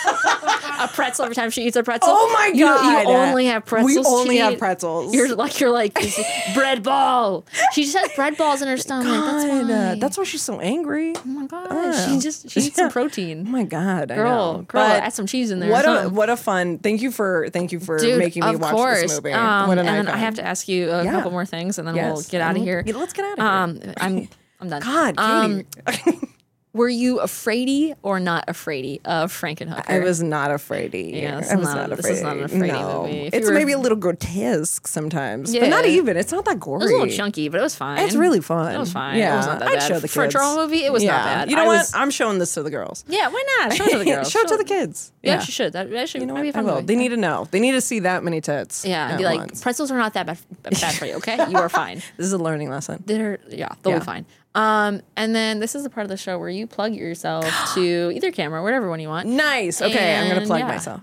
a pretzel every time she eats a pretzel. oh my You- god! You, only have pretzels. We only to have eat. pretzels. You're like you're like this bread ball. She just has bread balls in her stomach. That's God, why. uh, that's why she's so angry. oh my god. Oh. She just she needs some Yeah. Oh protein. my god, I Girl, know. girl, But add some cheese in there. What a Huh. what a fun! Thank you for thank you for Dude, making me of watch course. this movie. Um, what an and then I icon. have to ask you a Yeah. couple more things, and then we'll Yes. get out of And here. we'll- let's get out of here. Um, I'm I'm done. God, Um, Katie. were you afraidy or not afraidy of Frankenhooker? I was not afraidy. Yeah, this I is was not- not this afraid. is not an afraid no. movie. If It's you were- maybe a little grotesque sometimes, Yeah. but not even. It's not that gory. It was a little chunky, but it was fine. It's really fun. It was fine. Yeah, It was not that I'd bad. show the For a kids. trauma movie, it was not Yeah. bad. You know I what? was- I'm showing this to the girls. Yeah, why not? Show it to the girls. show it to the kids. Yeah, she should. That, that should You know might be a what? I fun will. movie. They need to know. They need to see that many tits. Yeah, and at be like, once. pretzels are not that bad, bad for you, okay? You are fine. This is a learning lesson. They're, yeah, they'll Yeah. be fine. Um, and then this is the part of the show where you plug yourself to either camera, whatever one you want. Nice. Okay, I'm gonna And, plug yeah. myself.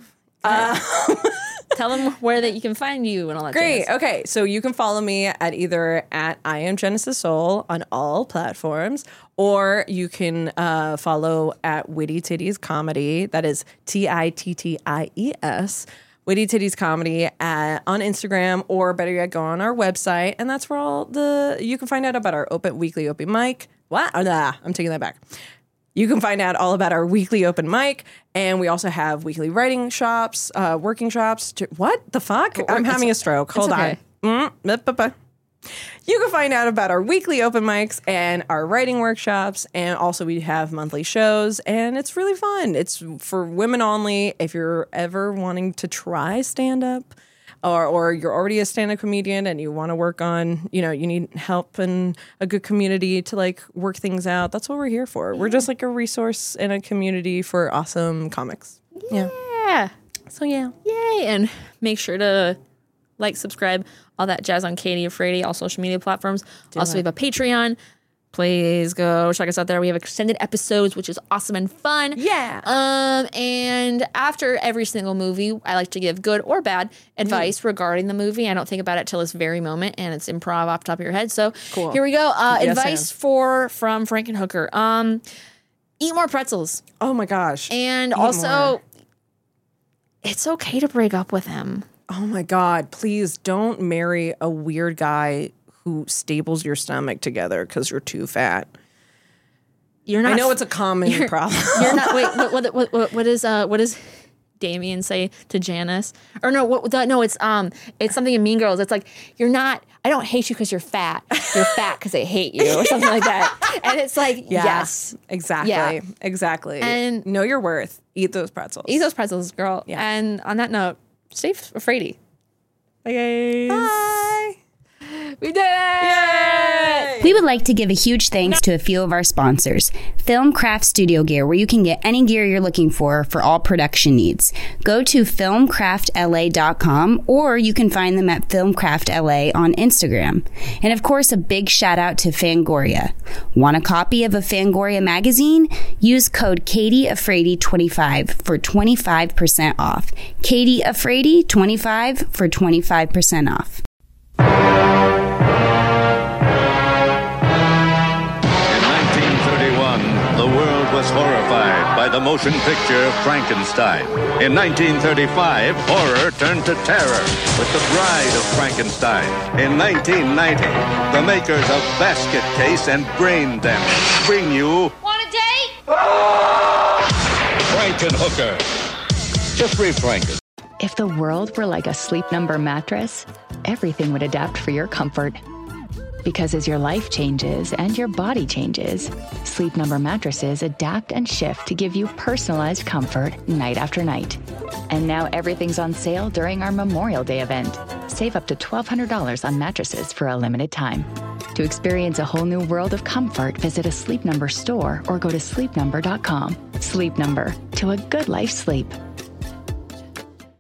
Tell them where that you can find you and all that. Great. jazz. Okay, so you can follow me at either at I am Genesis Soul on all platforms, or you can uh, follow at Witty Titties Comedy. That is T I T T I E S. Witty Titties Comedy at, on Instagram, or better yet, go on our website, and that's where all the you can find out about our open weekly open mic. What? Oh, nah, I'm taking that back. You can find out all about our weekly open mic, and we also have weekly writing shops, uh, working shops. To, what the fuck? I'm it's- having a stroke. Hold okay. on. Mm, bup, bup, bup. You can find out about our weekly open mics and our writing workshops. And also we have monthly shows and it's really fun. It's for women only. If you're ever wanting to try stand-up or, or you're already a stand-up comedian and you want to work on, you know, you need help and a good community to like work things out. That's what we're here for. Yeah. We're just like a resource and a community for awesome comics. Yeah. yeah. So yeah. Yay. And make sure to like, subscribe, all that jazz on Katie Afraidy, all social media platforms. Do also, it. we have a Patreon. Please go check us out there. We have extended episodes, which is awesome and fun. Yeah. Um, and after every single movie, I like to give good or bad advice mm. regarding the movie. I don't think about it till this very moment, and it's improv off the top of your head. So cool. Here we go. Uh, yes, advice for from Frankenhooker. Um, eat more pretzels. Oh my gosh. And eat also, more. It's okay to break up with him. Oh my God, please don't marry a weird guy who staples your stomach together because you're too fat. You're not. I know it's a common you're, problem. You're not. Wait, what? What? What? What is? Uh, what does Damien say to Janice? Or no? What? The, no, it's um, it's something in Mean Girls. It's like you're not. I don't hate you because you're fat. You're fat because I hate you, or something like that. And it's like, yeah, yes, exactly, yeah. exactly. And know your worth. Eat those pretzels. Eat those pretzels, girl. Yeah. And on that note, stay Afraidy. Bye, guys. Bye. We did it! Yay! We would like to give a huge thanks to a few of our sponsors. Filmcraft Studio Gear, where you can get any gear you're looking for for all production needs. Go to filmcraft L A dot com or you can find them at Filmcraft L A on Instagram. And of course, a big shout out to Fangoria. Want a copy of a Fangoria magazine? Use code Katie Afraidy twenty-five for twenty-five percent off. Katie Afraidy twenty-five for twenty-five percent off. The world was horrified by the motion picture Frankenstein. In nineteen thirty-five, horror turned to terror with The Bride of Frankenstein. In nineteen ninety, the makers of Basket Case and Brain Damage bring you... Want a date? Frankenhooker. Jeffrey Franken. If the world were like a Sleep Number mattress, everything would adapt for your comfort. Because as your life changes and your body changes, Sleep Number mattresses adapt and shift to give you personalized comfort night after night. And now everything's on sale during our Memorial Day event. Save up to twelve hundred dollars on mattresses for a limited time. To experience a whole new world of comfort, visit a Sleep Number store or go to sleep number dot com. Sleep Number, to a good life sleep.